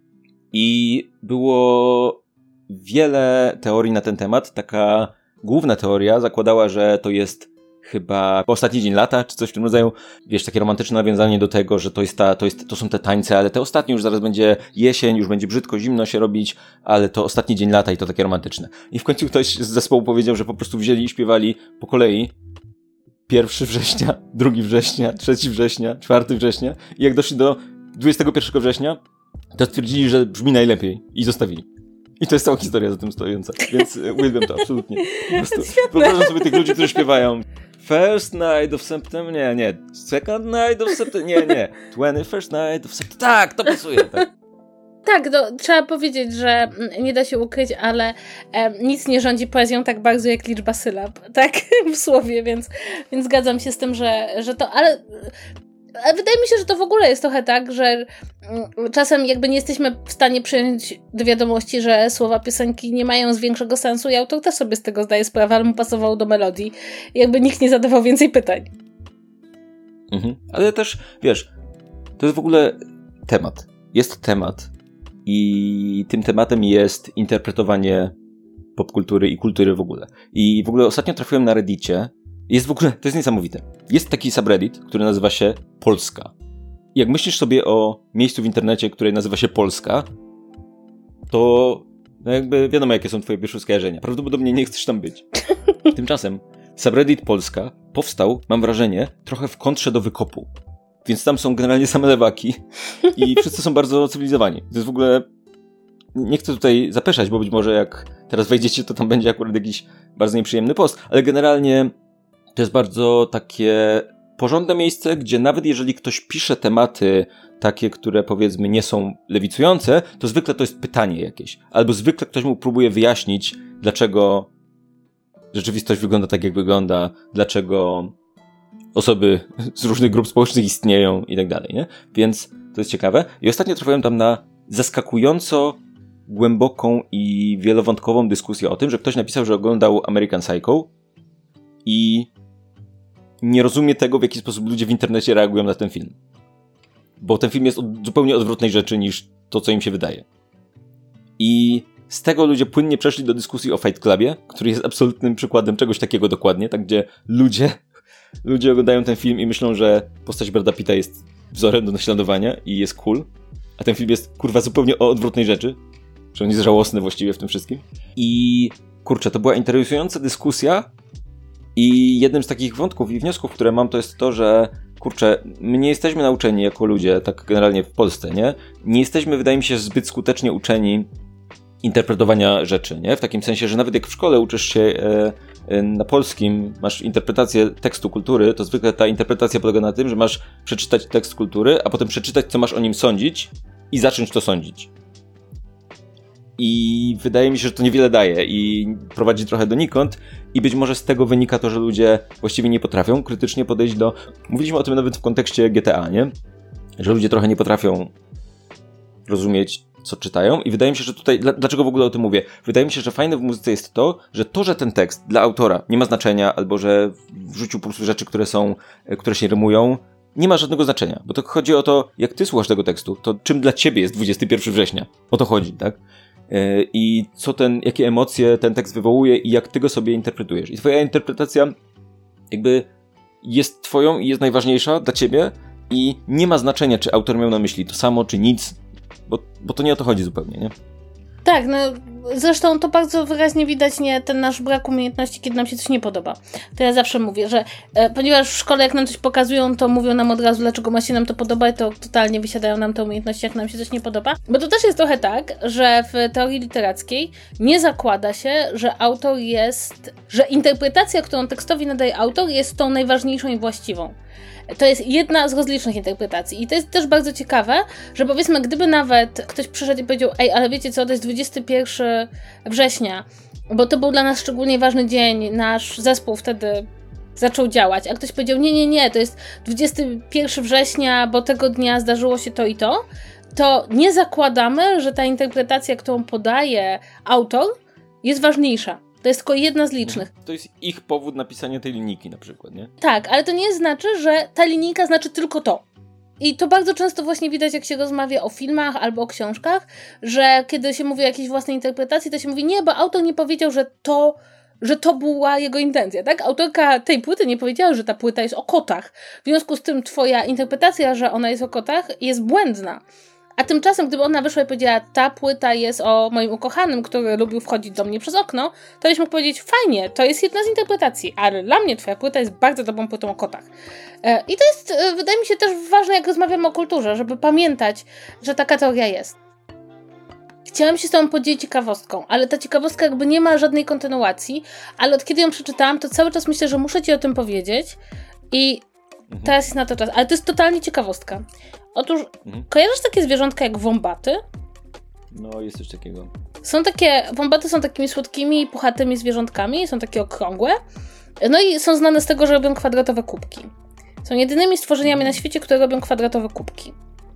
I było wiele teorii na ten temat. Taka główna teoria zakładała, że to jest chyba ostatni dzień lata, czy coś w tym rodzaju. Wiesz, takie romantyczne nawiązanie do tego, że to jest ta, to jest, to są te tańce, ale te ostatnie już zaraz będzie jesień, już będzie brzydko, zimno się robić, ale to ostatni dzień lata i to takie romantyczne. I w końcu ktoś z zespołu powiedział, że po prostu wzięli i śpiewali po kolei pierwszego września, drugiego września, trzeciego września, czwartego września i jak doszli do dwudziestego pierwszego września, to stwierdzili, że brzmi najlepiej i zostawili. I to jest cała historia za tym stojąca, więc uwielbiam to absolutnie. Po prostu wyobrażam sobie tych ludzi, którzy śpiewają First night of September, nie, nie, second night of September, nie, nie, twenty-first night of September, tak, to pasuje, tak. Tak, to trzeba powiedzieć, że nie da się ukryć, ale e, nic nie rządzi poezją tak bardzo jak liczba sylab, tak, w słowie, więc, więc zgadzam się z tym, że, że to, ale... Ale wydaje mi się, że to w ogóle jest trochę tak, że czasem jakby nie jesteśmy w stanie przyjąć do wiadomości, że słowa piosenki nie mają z większego sensu i autor też sobie z tego zdaje sprawę, ale mu pasowało do melodii. I jakby nikt nie zadawał więcej pytań. Mhm. Ale też, wiesz, to jest w ogóle temat. Jest temat i tym tematem jest interpretowanie popkultury i kultury w ogóle. I w ogóle ostatnio trafiłem na Reddicie. Jest w ogóle, to jest niesamowite. Jest taki subreddit, który nazywa się Polska. I jak myślisz sobie o miejscu w internecie, które nazywa się Polska, to no jakby wiadomo, jakie są twoje pierwsze skojarzenia. Prawdopodobnie nie chcesz tam być. Tymczasem subreddit Polska powstał, mam wrażenie, trochę w kontrze do Wykopu. Więc tam są generalnie same lewaki i wszyscy są bardzo cywilizowani. To jest w ogóle... Nie chcę tutaj zapeszać, bo być może jak teraz wejdziecie, to tam będzie akurat jakiś bardzo nieprzyjemny post, ale generalnie to jest bardzo takie porządne miejsce, gdzie nawet jeżeli ktoś pisze tematy takie, które powiedzmy nie są lewicujące, to zwykle to jest pytanie jakieś. Albo zwykle ktoś mu próbuje wyjaśnić, dlaczego rzeczywistość wygląda tak, jak wygląda, dlaczego osoby z różnych grup społecznych istnieją i tak dalej, nie? Więc to jest ciekawe. I ostatnio trafiłem tam na zaskakująco głęboką i wielowątkową dyskusję o tym, że ktoś napisał, że oglądał American Psycho i nie rozumie tego, w jaki sposób ludzie w internecie reagują na ten film. Bo ten film jest od zupełnie odwrotnej rzeczy niż to, co im się wydaje. I z tego ludzie płynnie przeszli do dyskusji o Fight Clubie, który jest absolutnym przykładem czegoś takiego dokładnie, tak gdzie ludzie, ludzie oglądają ten film i myślą, że postać Brada Pitta jest wzorem do naśladowania i jest cool, a ten film jest, kurwa, zupełnie o odwrotnej rzeczy, że on jest żałosny właściwie w tym wszystkim. I kurczę, to była interesująca dyskusja i jednym z takich wątków i wniosków, które mam, to jest to, że kurczę, my nie jesteśmy nauczeni jako ludzie, tak generalnie w Polsce, nie? Nie jesteśmy, wydaje mi się, zbyt skutecznie uczeni interpretowania rzeczy, nie? W takim sensie, że nawet jak w szkole uczysz się e, e, na polskim, masz interpretację tekstu kultury, to zwykle ta interpretacja polega na tym, że masz przeczytać tekst kultury, a potem przeczytać, co masz o nim sądzić i zacząć to sądzić. I wydaje mi się, że to niewiele daje i prowadzi trochę donikąd i być może z tego wynika to, że ludzie właściwie nie potrafią krytycznie podejść do... Mówiliśmy o tym nawet w kontekście G T A, nie? Że ludzie trochę nie potrafią rozumieć, co czytają i wydaje mi się, że tutaj... Dlaczego w ogóle o tym mówię? Wydaje mi się, że fajne w muzyce jest to, że to, że ten tekst dla autora nie ma znaczenia albo że w życiu po prostu rzeczy, które są, które się rymują, nie ma żadnego znaczenia, bo to chodzi o to, jak ty słuchasz tego tekstu, to czym dla ciebie jest dwudziestego pierwszego września. O to chodzi, tak? I co ten, jakie emocje ten tekst wywołuje i jak ty go sobie interpretujesz. I twoja interpretacja jakby jest twoją i jest najważniejsza dla ciebie i nie ma znaczenia, czy autor miał na myśli to samo, czy nic, bo, bo to nie o to chodzi zupełnie, nie? Tak, no zresztą to bardzo wyraźnie widać, nie, ten nasz brak umiejętności, kiedy nam się coś nie podoba. To ja zawsze mówię, że e, ponieważ w szkole jak nam coś pokazują, to mówią nam od razu, dlaczego ma się nam to podoba i to totalnie wysiadają nam te umiejętności, jak nam się coś nie podoba. Bo to też jest trochę tak, że w teorii literackiej nie zakłada się, że autor jest, że interpretacja, którą tekstowi nadaje autor, jest tą najważniejszą i właściwą. To jest jedna z rozlicznych interpretacji. I to jest też bardzo ciekawe, że powiedzmy, gdyby nawet ktoś przyszedł i powiedział, ej, ale wiecie co, to jest dwudziestego pierwszego września, bo to był dla nas szczególnie ważny dzień, nasz zespół wtedy zaczął działać, a ktoś powiedział, nie, nie, nie, to jest dwudziestego pierwszego września, bo tego dnia zdarzyło się to i to, to nie zakładamy, że ta interpretacja, którą podaje autor, jest ważniejsza. To jest tylko jedna z licznych. To jest ich powód napisania tej linijki na przykład, nie? Tak, ale to nie znaczy, że ta linijka znaczy tylko to. I to bardzo często właśnie widać, jak się rozmawia o filmach albo o książkach, że kiedy się mówi o jakiejś własnej interpretacji, to się mówi, nie, bo autor nie powiedział, że to, że to była jego intencja, tak? Autorka tej płyty nie powiedziała, że ta płyta jest o kotach. W związku z tym twoja interpretacja, że ona jest o kotach, jest błędna. A tymczasem, gdyby ona wyszła i powiedziała, ta płyta jest o moim ukochanym, który lubił wchodzić do mnie przez okno, to byś mógł powiedzieć, fajnie, to jest jedna z interpretacji, ale dla mnie twoja płyta jest bardzo dobrą płytą o kotach. I to jest, wydaje mi się, też ważne, jak rozmawiamy o kulturze, żeby pamiętać, że taka teoria jest. Chciałam się z tobą podzielić ciekawostką, ale ta ciekawostka jakby nie ma żadnej kontynuacji, ale od kiedy ją przeczytałam, to cały czas myślę, że muszę ci o tym powiedzieć i mhm. teraz jest na to czas. Ale to jest totalnie ciekawostka. Otóż, mhm. kojarzysz takie zwierzątka jak wombaty? No, jest coś takiego. Są takie, wombaty są takimi słodkimi, puchatymi zwierzątkami, są takie okrągłe. No i są znane z tego, że robią kwadratowe kubki. Są jedynymi stworzeniami mhm. na świecie, które robią kwadratowe kubki.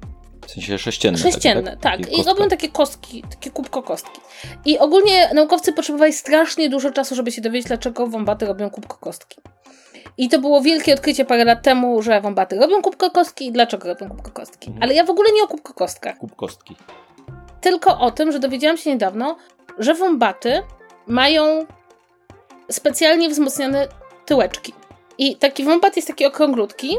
W sensie sześcienne. Sześcienne, takie, tak. tak. I robią takie kostki, takie kubko-kostki. I ogólnie naukowcy potrzebowali strasznie dużo czasu, żeby się dowiedzieć, dlaczego wombaty robią kubko-kostki. I to było wielkie odkrycie parę lat temu, że wombaty robią kubko-kostki i dlaczego robią kubko-kostki. Mhm. Ale ja w ogóle nie o kubko-kostkach. Kubkostki. Tylko o tym, że dowiedziałam się niedawno, że wombaty mają specjalnie wzmocnione tyłeczki. I taki wombat jest taki okrąglutki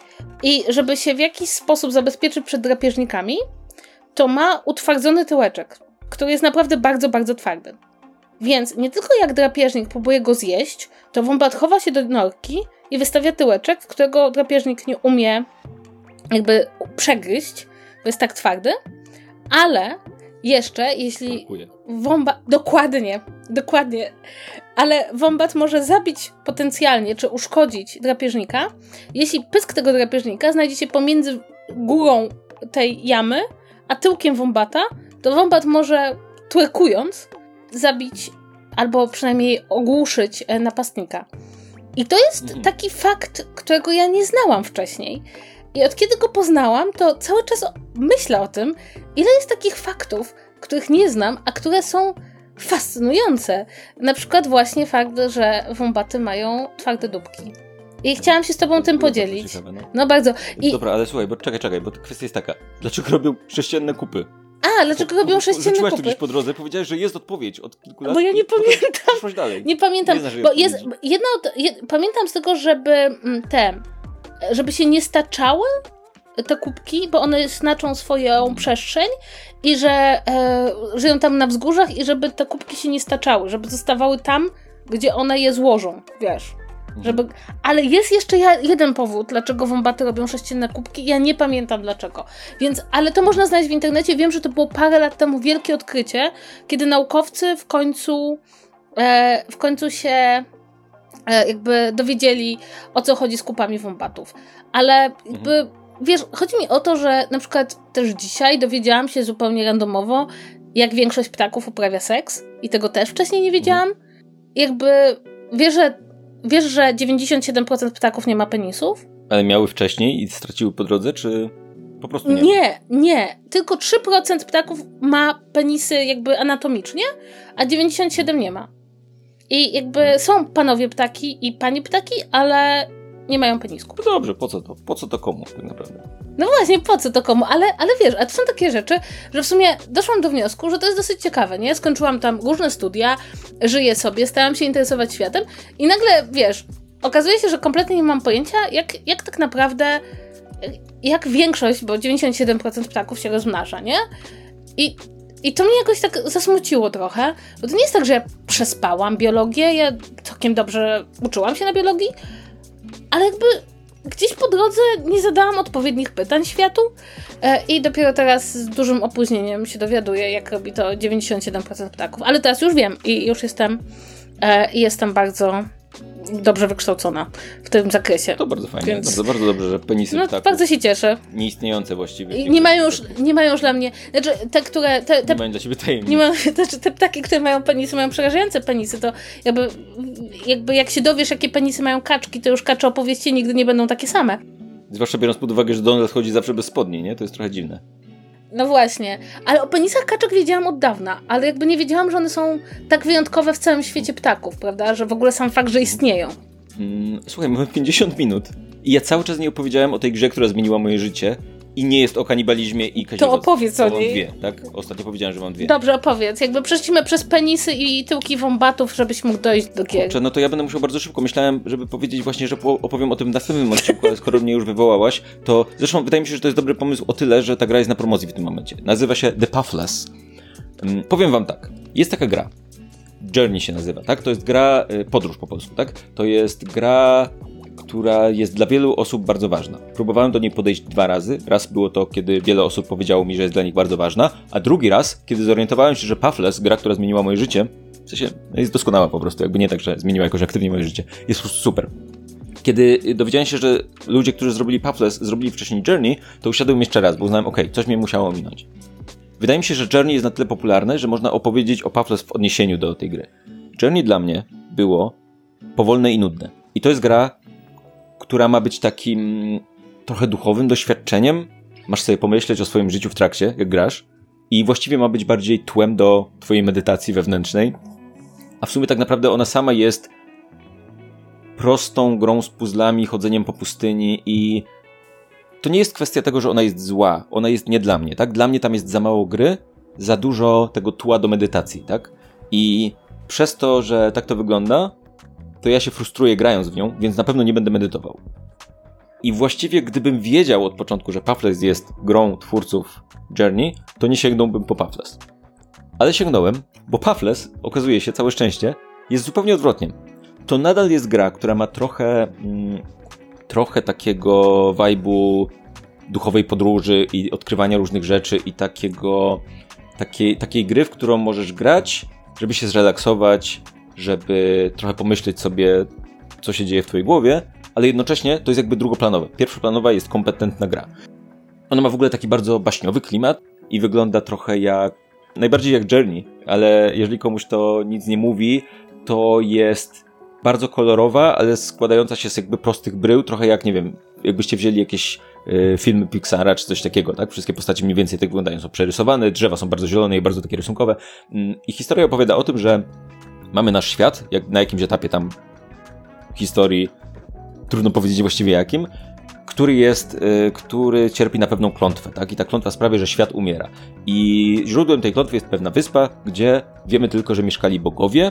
i żeby się w jakiś sposób zabezpieczyć przed drapieżnikami, to ma utwardzony tyłeczek, który jest naprawdę bardzo, bardzo twardy. Więc nie tylko jak drapieżnik próbuje go zjeść, to wombat chowa się do norki i wystawia tyłeczek, którego drapieżnik nie umie jakby przegryźć, bo jest tak twardy, ale jeszcze, jeśli Dziękuję. wombat... Dokładnie, dokładnie. Ale wombat może zabić potencjalnie, czy uszkodzić drapieżnika, jeśli pysk tego drapieżnika znajdzie się pomiędzy górą tej jamy, a tyłkiem wombata, to wombat może, twerkując, zabić albo przynajmniej ogłuszyć napastnika. I to jest mhm. taki fakt, którego ja nie znałam wcześniej. I od kiedy go poznałam, to cały czas myślę o tym, ile jest takich faktów, których nie znam, a które są fascynujące. Na przykład właśnie fakt, że wombaty mają twarde dupki. I chciałam się z tobą tym podzielić. Ciekawe, no. no bardzo. I... Dobra, ale słuchaj, bo czekaj, czekaj, bo kwestia jest taka. Dlaczego robią sześcienne kupy? A, dlaczego po, robią po, sześcienne kupy? Rzuciłaś tu gdzieś po drodze, powiedziałeś, że jest odpowiedź od kilku lat. Bo ja nie pamiętam. Dalej. Nie pamiętam, nie bo jest jedno, jed, pamiętam z tego, żeby te, żeby się nie staczały te kubki, bo one znaczą swoją przestrzeń i że e, żyją tam na wzgórzach i żeby te kubki się nie staczały, żeby zostawały tam, gdzie one je złożą, wiesz. Żeby... Ale jest jeszcze jeden powód, dlaczego wombaty robią sześcienne kubki. Ja nie pamiętam dlaczego. Więc, ale to można znaleźć w internecie. Wiem, że to było parę lat temu wielkie odkrycie, kiedy naukowcy w końcu e, w końcu się e, jakby dowiedzieli, o co chodzi z kupami wombatów. Ale jakby, mhm. wiesz, chodzi mi o to, że na przykład też dzisiaj dowiedziałam się zupełnie randomowo, jak większość ptaków uprawia seks. I tego też wcześniej nie wiedziałam. Mhm. Jakby, wiesz, że Wiesz, że dziewięćdziesiąt siedem procent ptaków nie ma penisów? Ale miały wcześniej i straciły po drodze, czy po prostu nie? Nie, nie. Tylko trzy procent ptaków ma penisy jakby anatomicznie, a dziewięćdziesiąt siedem procent nie ma. I jakby są panowie ptaki i panie ptaki, ale nie mają penisków. No dobrze, po co to? Po co to komu tak naprawdę? No właśnie, po co to komu? Ale, ale wiesz, a to są takie rzeczy, że w sumie doszłam do wniosku, że to jest dosyć ciekawe, nie? Skończyłam tam różne studia, żyję sobie, starałam się interesować światem i nagle, wiesz, okazuje się, że kompletnie nie mam pojęcia, jak, jak tak naprawdę, jak większość, bo dziewięćdziesiąt siedem procent ptaków się rozmnaża, nie? I I to mnie jakoś tak zasmuciło trochę, bo to nie jest tak, że ja przespałam biologię, ja całkiem dobrze uczyłam się na biologii, ale jakby gdzieś po drodze nie zadałam odpowiednich pytań światu e, i dopiero teraz z dużym opóźnieniem się dowiaduję, jak robi to dziewięćdziesiąt siedem procent ptaków. Ale teraz już wiem i już jestem, e, jestem bardzo dobrze wykształcona w tym zakresie. To bardzo fajnie, Więc... bardzo, bardzo dobrze, że penisy no, ptaków bardzo się cieszę. Nieistniejące właściwie. I nie mają już, nie mają już dla mnie, znaczy te, które... Te, te, nie mają dla ciebie tajemnic. Nie mają, te, te ptaki, które mają penisy, mają przerażające penisy, to jakby, jakby jak się dowiesz, jakie penisy mają kaczki, to już kacze opowieści nigdy nie będą takie same. Zwłaszcza biorąc pod uwagę, że Donald chodzi zawsze bez spodni, nie? To jest trochę dziwne. No właśnie, ale o penisach kaczek wiedziałam od dawna, ale jakby nie wiedziałam, że one są tak wyjątkowe w całym świecie ptaków, prawda? Że w ogóle sam fakt, że istnieją. Mm, słuchaj, mamy pięćdziesiąt minut i ja cały czas nie opowiedziałem o tej grze, która zmieniła moje życie i nie jest o kanibalizmie i kazirodztwie. To opowiedz o niej. Dwie, tak? Ostatnio powiedziałem, że mam dwie. Dobrze, opowiedz. Jakby przeszliśmy przez penisy i tyłki wombatów, żebyś mógł dojść do gier. Kurczę, no to ja będę musiał bardzo szybko. Myślałem, żeby powiedzieć właśnie, że opowiem o tym w następnym odcinku, ale skoro mnie już wywołałaś, to zresztą wydaje mi się, że to jest dobry pomysł o tyle, że ta gra jest na promocji w tym momencie. Nazywa się The Pathless. Um, powiem wam tak. Jest taka gra. Journey się nazywa, tak? To jest gra, y, podróż po polsku, tak? To jest gra, która jest dla wielu osób bardzo ważna. Próbowałem do niej podejść dwa razy. Raz było to, kiedy wiele osób powiedziało mi, że jest dla nich bardzo ważna, a drugi raz, kiedy zorientowałem się, że Pathless, gra, która zmieniła moje życie, w sensie jest doskonała po prostu, jakby nie tak, że zmieniła jakoś aktywnie moje życie, jest po prostu super. Kiedy dowiedziałem się, że ludzie, którzy zrobili Pathless, zrobili wcześniej Journey, to usiadłem jeszcze raz, bo uznałem, okej, okay, coś mnie musiało ominąć. Wydaje mi się, że Journey jest na tyle popularne, że można opowiedzieć o Pathless w odniesieniu do tej gry. Journey dla mnie było powolne i nudne. I to jest gra, która ma być takim trochę duchowym doświadczeniem. Masz sobie pomyśleć o swoim życiu w trakcie, jak grasz. I właściwie ma być bardziej tłem do twojej medytacji wewnętrznej. A w sumie tak naprawdę ona sama jest prostą grą z puzzlami, chodzeniem po pustyni i to nie jest kwestia tego, że ona jest zła. Ona jest nie dla mnie, tak? Dla mnie tam jest za mało gry, za dużo tego tła do medytacji, tak? I przez to, że tak to wygląda, to ja się frustruję grając w nią, więc na pewno nie będę medytował. I właściwie gdybym wiedział od początku, że Pathless jest grą twórców Journey, to nie sięgnąłbym po Pathless. Ale sięgnąłem, bo Pathless, okazuje się, całe szczęście, jest zupełnie odwrotnie. To nadal jest gra, która ma trochę, mm, trochę takiego vibe'u duchowej podróży i odkrywania różnych rzeczy i takiego takiej, takiej gry, w którą możesz grać, żeby się zrelaksować, żeby trochę pomyśleć sobie, co się dzieje w twojej głowie, ale jednocześnie to jest jakby drugoplanowe. Pierwszoplanowa jest kompetentna gra. Ona ma w ogóle taki bardzo baśniowy klimat i wygląda trochę jak, najbardziej jak Journey, ale jeżeli komuś to nic nie mówi, to jest bardzo kolorowa, ale składająca się z jakby prostych brył, trochę jak, nie wiem, jakbyście wzięli jakieś y, filmy Pixara czy coś takiego, tak? Wszystkie postacie mniej więcej tak wyglądają, są przerysowane, drzewa są bardzo zielone i bardzo takie rysunkowe. Mm, I historia opowiada o tym, że mamy nasz świat, jak na jakimś etapie tam historii, trudno powiedzieć właściwie jakim, który jest, y, który cierpi na pewną klątwę, tak? I ta klątwa sprawia, że świat umiera. I źródłem tej klątwy jest pewna wyspa, gdzie wiemy tylko, że mieszkali bogowie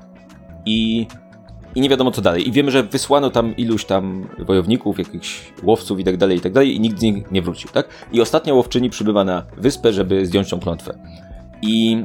i, i nie wiadomo co dalej. I wiemy, że wysłano tam iluś tam wojowników, jakichś łowców i tak dalej, i tak dalej, i nikt z nich nie wrócił, tak? I ostatnia łowczyni przybywa na wyspę, żeby zdjąć tą klątwę. I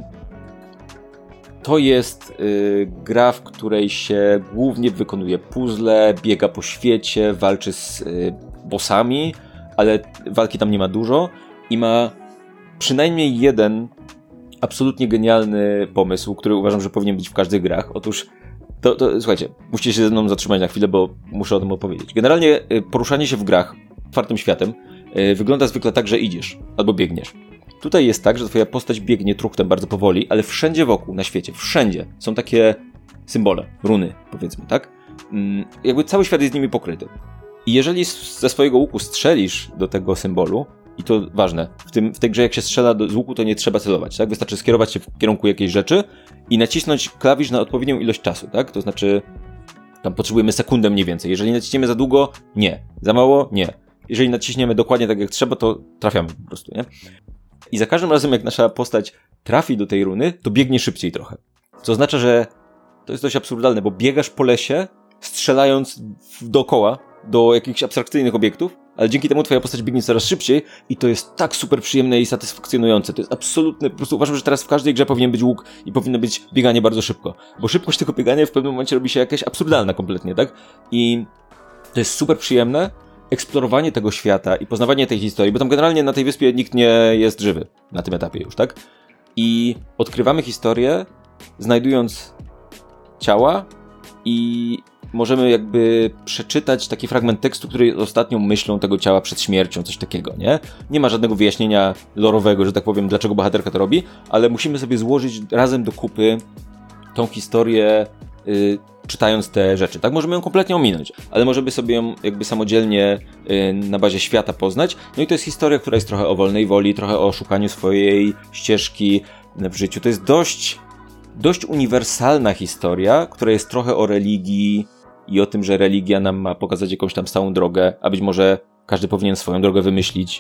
to jest y, gra, w której się głównie wykonuje puzzle, biega po świecie, walczy z y, bossami, ale walki tam nie ma dużo i ma przynajmniej jeden absolutnie genialny pomysł, który uważam, że powinien być w każdych grach. Otóż, to, to, słuchajcie, musicie się ze mną zatrzymać na chwilę, bo muszę o tym opowiedzieć. Generalnie y, poruszanie się w grach otwartym światem y, wygląda zwykle tak, że idziesz albo biegniesz. Tutaj jest tak, że twoja postać biegnie truchtem bardzo powoli, ale wszędzie wokół, na świecie, wszędzie są takie symbole, runy, powiedzmy, tak? Mm, jakby cały świat jest z nimi pokryty. I jeżeli ze swojego łuku strzelisz do tego symbolu, i to ważne, w, tym, w tej grze jak się strzela do, z łuku, to nie trzeba celować, tak? Wystarczy skierować się w kierunku jakiejś rzeczy i nacisnąć klawisz na odpowiednią ilość czasu, tak? To znaczy, tam potrzebujemy sekundę mniej więcej. Jeżeli naciśniemy za długo, nie. Za mało, nie. Jeżeli naciśniemy dokładnie tak jak trzeba, to trafiamy po prostu, nie? I za każdym razem, jak nasza postać trafi do tej runy, to biegnie szybciej trochę. Co oznacza, że to jest dość absurdalne, bo biegasz po lesie, strzelając dookoła do jakichś abstrakcyjnych obiektów, ale dzięki temu twoja postać biegnie coraz szybciej i to jest tak super przyjemne i satysfakcjonujące. To jest absolutne, po prostu uważam, że teraz w każdej grze powinien być łuk i powinno być bieganie bardzo szybko. Bo szybkość tego biegania w pewnym momencie robi się jakaś absurdalna kompletnie, tak? I to jest super przyjemne. Eksplorowanie tego świata i poznawanie tej historii, bo tam generalnie na tej wyspie nikt nie jest żywy na tym etapie już, tak? I odkrywamy historię, znajdując ciała i możemy jakby przeczytać taki fragment tekstu, który jest ostatnią myślą tego ciała przed śmiercią, coś takiego, nie? Nie ma żadnego wyjaśnienia lorowego, że tak powiem, dlaczego bohaterka to robi, ale musimy sobie złożyć razem do kupy tą historię, yy, czytając te rzeczy, tak? Możemy ją kompletnie ominąć, ale możemy sobie ją jakby samodzielnie yy, na bazie świata poznać. No i to jest historia, która jest trochę o wolnej woli, trochę o szukaniu swojej ścieżki w życiu. To jest dość, dość uniwersalna historia, która jest trochę o religii i o tym, że religia nam ma pokazać jakąś tam stałą drogę, a być może każdy powinien swoją drogę wymyślić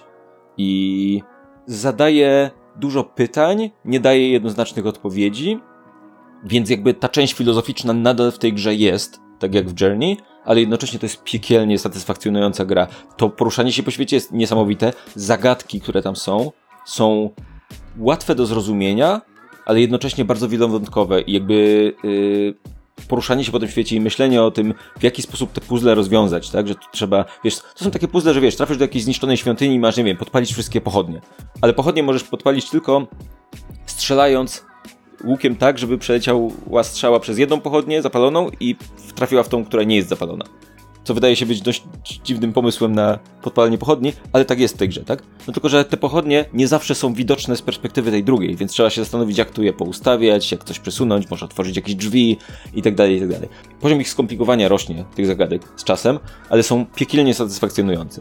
i zadaje dużo pytań, nie daje jednoznacznych odpowiedzi. Więc jakby ta część filozoficzna nadal w tej grze jest, tak jak w Journey, ale jednocześnie to jest piekielnie satysfakcjonująca gra. To poruszanie się po świecie jest niesamowite. Zagadki, które tam są, są łatwe do zrozumienia, ale jednocześnie bardzo wielowątkowe i jakby yy, poruszanie się po tym świecie i myślenie o tym, w jaki sposób te puzzle rozwiązać, tak, że to trzeba, wiesz, to są takie puzzle, że wiesz, trafisz do jakiejś zniszczonej świątyni i masz, nie wiem, podpalić wszystkie pochodnie. Ale pochodnie możesz podpalić tylko strzelając łukiem tak, żeby przeleciała strzała przez jedną pochodnię zapaloną i trafiła w tą, która nie jest zapalona. Co wydaje się być dość dziwnym pomysłem na podpalenie pochodni, ale tak jest w tej grze, tak? No tylko, że te pochodnie nie zawsze są widoczne z perspektywy tej drugiej, więc trzeba się zastanowić, jak tu je poustawiać, jak coś przesunąć, może otworzyć jakieś drzwi i tak dalej, i tak dalej. Poziom ich skomplikowania rośnie, tych zagadek, z czasem, ale są piekielnie satysfakcjonujące.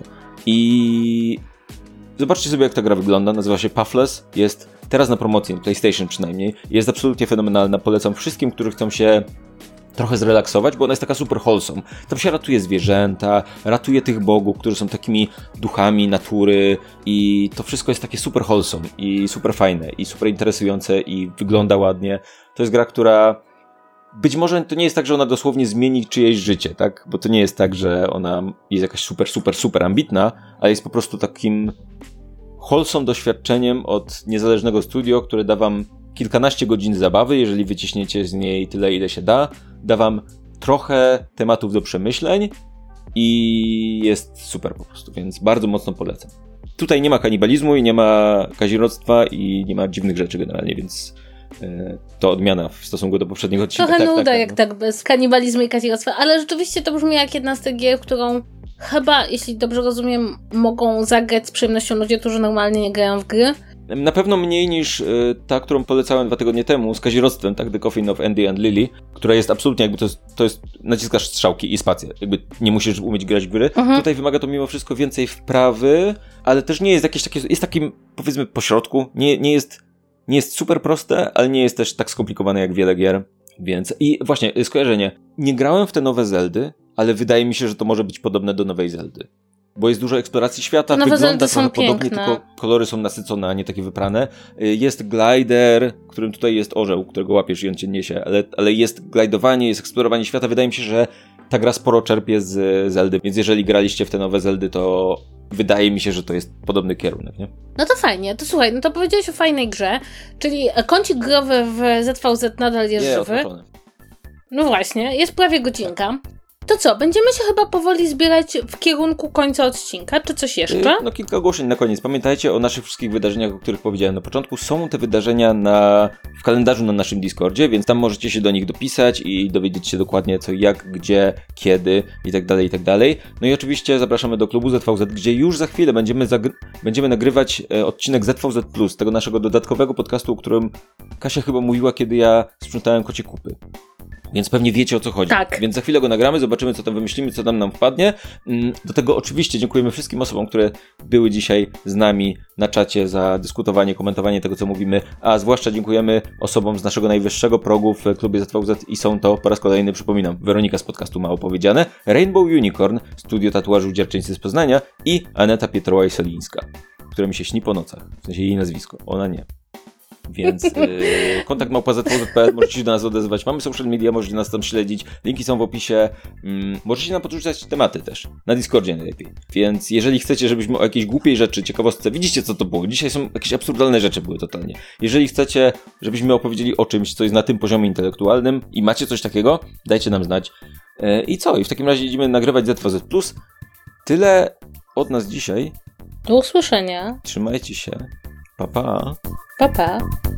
I zobaczcie sobie, jak ta gra wygląda. Nazywa się Pathless. Jest teraz na promocji, na PlayStation przynajmniej. Jest absolutnie fenomenalna. Polecam wszystkim, którzy chcą się trochę zrelaksować, bo ona jest taka super wholesome. Tam się ratuje zwierzęta, ratuje tych bogów, którzy są takimi duchami natury i to wszystko jest takie super wholesome i super fajne i super interesujące i wygląda ładnie. To jest gra, która być może to nie jest tak, że ona dosłownie zmieni czyjeś życie, tak? Bo to nie jest tak, że ona jest jakaś super, super, super ambitna, ale jest po prostu takim wholesome doświadczeniem od niezależnego studio, które da wam kilkanaście godzin zabawy, jeżeli wyciśniecie z niej tyle, ile się da. Da wam trochę tematów do przemyśleń i jest super po prostu, więc bardzo mocno polecam. tutaj nie ma kanibalizmu i nie ma kazirodztwa i nie ma dziwnych rzeczy generalnie, więc yy, to odmiana w stosunku do poprzedniego odcinka. Trochę tak, nuda, tak, tak, jak no. tak bez kanibalizmu i kazirodztwa, ale rzeczywiście to brzmi jak jedna z tych gier, którą chyba, jeśli dobrze rozumiem, mogą zagrać z przyjemnością ludzie, którzy normalnie nie grają w gry. Na pewno mniej niż y, ta, którą polecałem dwa tygodnie temu z kazirodztwem, tak, The Coffin of Andy and Lily, która jest absolutnie jakby to jest, to jest naciskasz strzałki i spację, jakby nie musisz umieć grać w gry. Mhm. Tutaj wymaga to mimo wszystko więcej wprawy, ale też nie jest jakieś takie, jest takim powiedzmy pośrodku, nie, nie jest, nie jest super proste, ale nie jest też tak skomplikowane jak wiele gier, więc i właśnie y, skojarzenie, nie grałem w te nowe Zeldy, ale wydaje mi się, że to może być podobne do nowej Zeldy. Bo jest dużo eksploracji świata, Nowe wygląda Zeldy są trochę podobnie, piękne. tylko kolory są nasycone, a nie takie wyprane. Jest glider, którym tutaj jest orzeł, którego łapiesz i on cię niesie, ale, ale jest glajdowanie, jest eksplorowanie świata. Wydaje mi się, że ta gra sporo czerpie z Zeldy, więc jeżeli graliście w te nowe Zeldy, to wydaje mi się, że to jest podobny kierunek, nie? No to fajnie, to słuchaj, no to powiedziałeś o fajnej grze, czyli kącik growy w Z V Z nadal jest Nie, żywy. odhaczone. No właśnie, jest prawie godzinka. To co, będziemy się chyba powoli zbierać w kierunku końca odcinka, czy coś jeszcze? No kilka ogłoszeń na koniec. Pamiętajcie o naszych wszystkich wydarzeniach, o których powiedziałem na początku. Są te wydarzenia na, w kalendarzu na naszym Discordzie, więc tam możecie się do nich dopisać i dowiedzieć się dokładnie co, jak, gdzie, kiedy i tak dalej, i tak dalej. No i oczywiście zapraszamy do klubu Z V Z, gdzie już za chwilę będziemy, zagry- będziemy nagrywać e, odcinek Z V Z plus, tego naszego dodatkowego podcastu, o którym Kasia chyba mówiła, kiedy ja sprzątałem kocie kupy. Więc pewnie wiecie, o co chodzi. Tak. Więc za chwilę go nagramy, zobaczymy, co tam wymyślimy, co tam nam wpadnie. Do tego oczywiście dziękujemy wszystkim osobom, które były dzisiaj z nami na czacie za dyskutowanie, komentowanie tego, co mówimy, a zwłaszcza dziękujemy osobom z naszego najwyższego progu w klubie Z V Z i są to, po raz kolejny przypominam, Weronika z podcastu Mało Powiedziane, Rainbow Unicorn, studio tatuażu Dzierczyńcy z Poznania i Aneta Pietroła-Solińska, która mi się śni po nocach, w sensie jej nazwisko, ona nie. Więc yy, kontakt małpa Z V Z kropka P L, możecie się do nas odezwać. Mamy social media, możecie nas tam śledzić. Linki są w opisie. Mm, możecie nam podrzucać tematy też. Na Discordzie najlepiej. Więc jeżeli chcecie, żebyśmy o jakiejś głupiej rzeczy, ciekawostce, widzicie co to było. Dzisiaj są jakieś absurdalne rzeczy były totalnie. Jeżeli chcecie, żebyśmy opowiedzieli o czymś, co jest na tym poziomie intelektualnym i macie coś takiego, dajcie nam znać. Yy, I co? I w takim razie idziemy nagrywać Z V Z plus. Tyle od nas dzisiaj. Do usłyszenia. Trzymajcie się. Pa, pa. Pa, pa.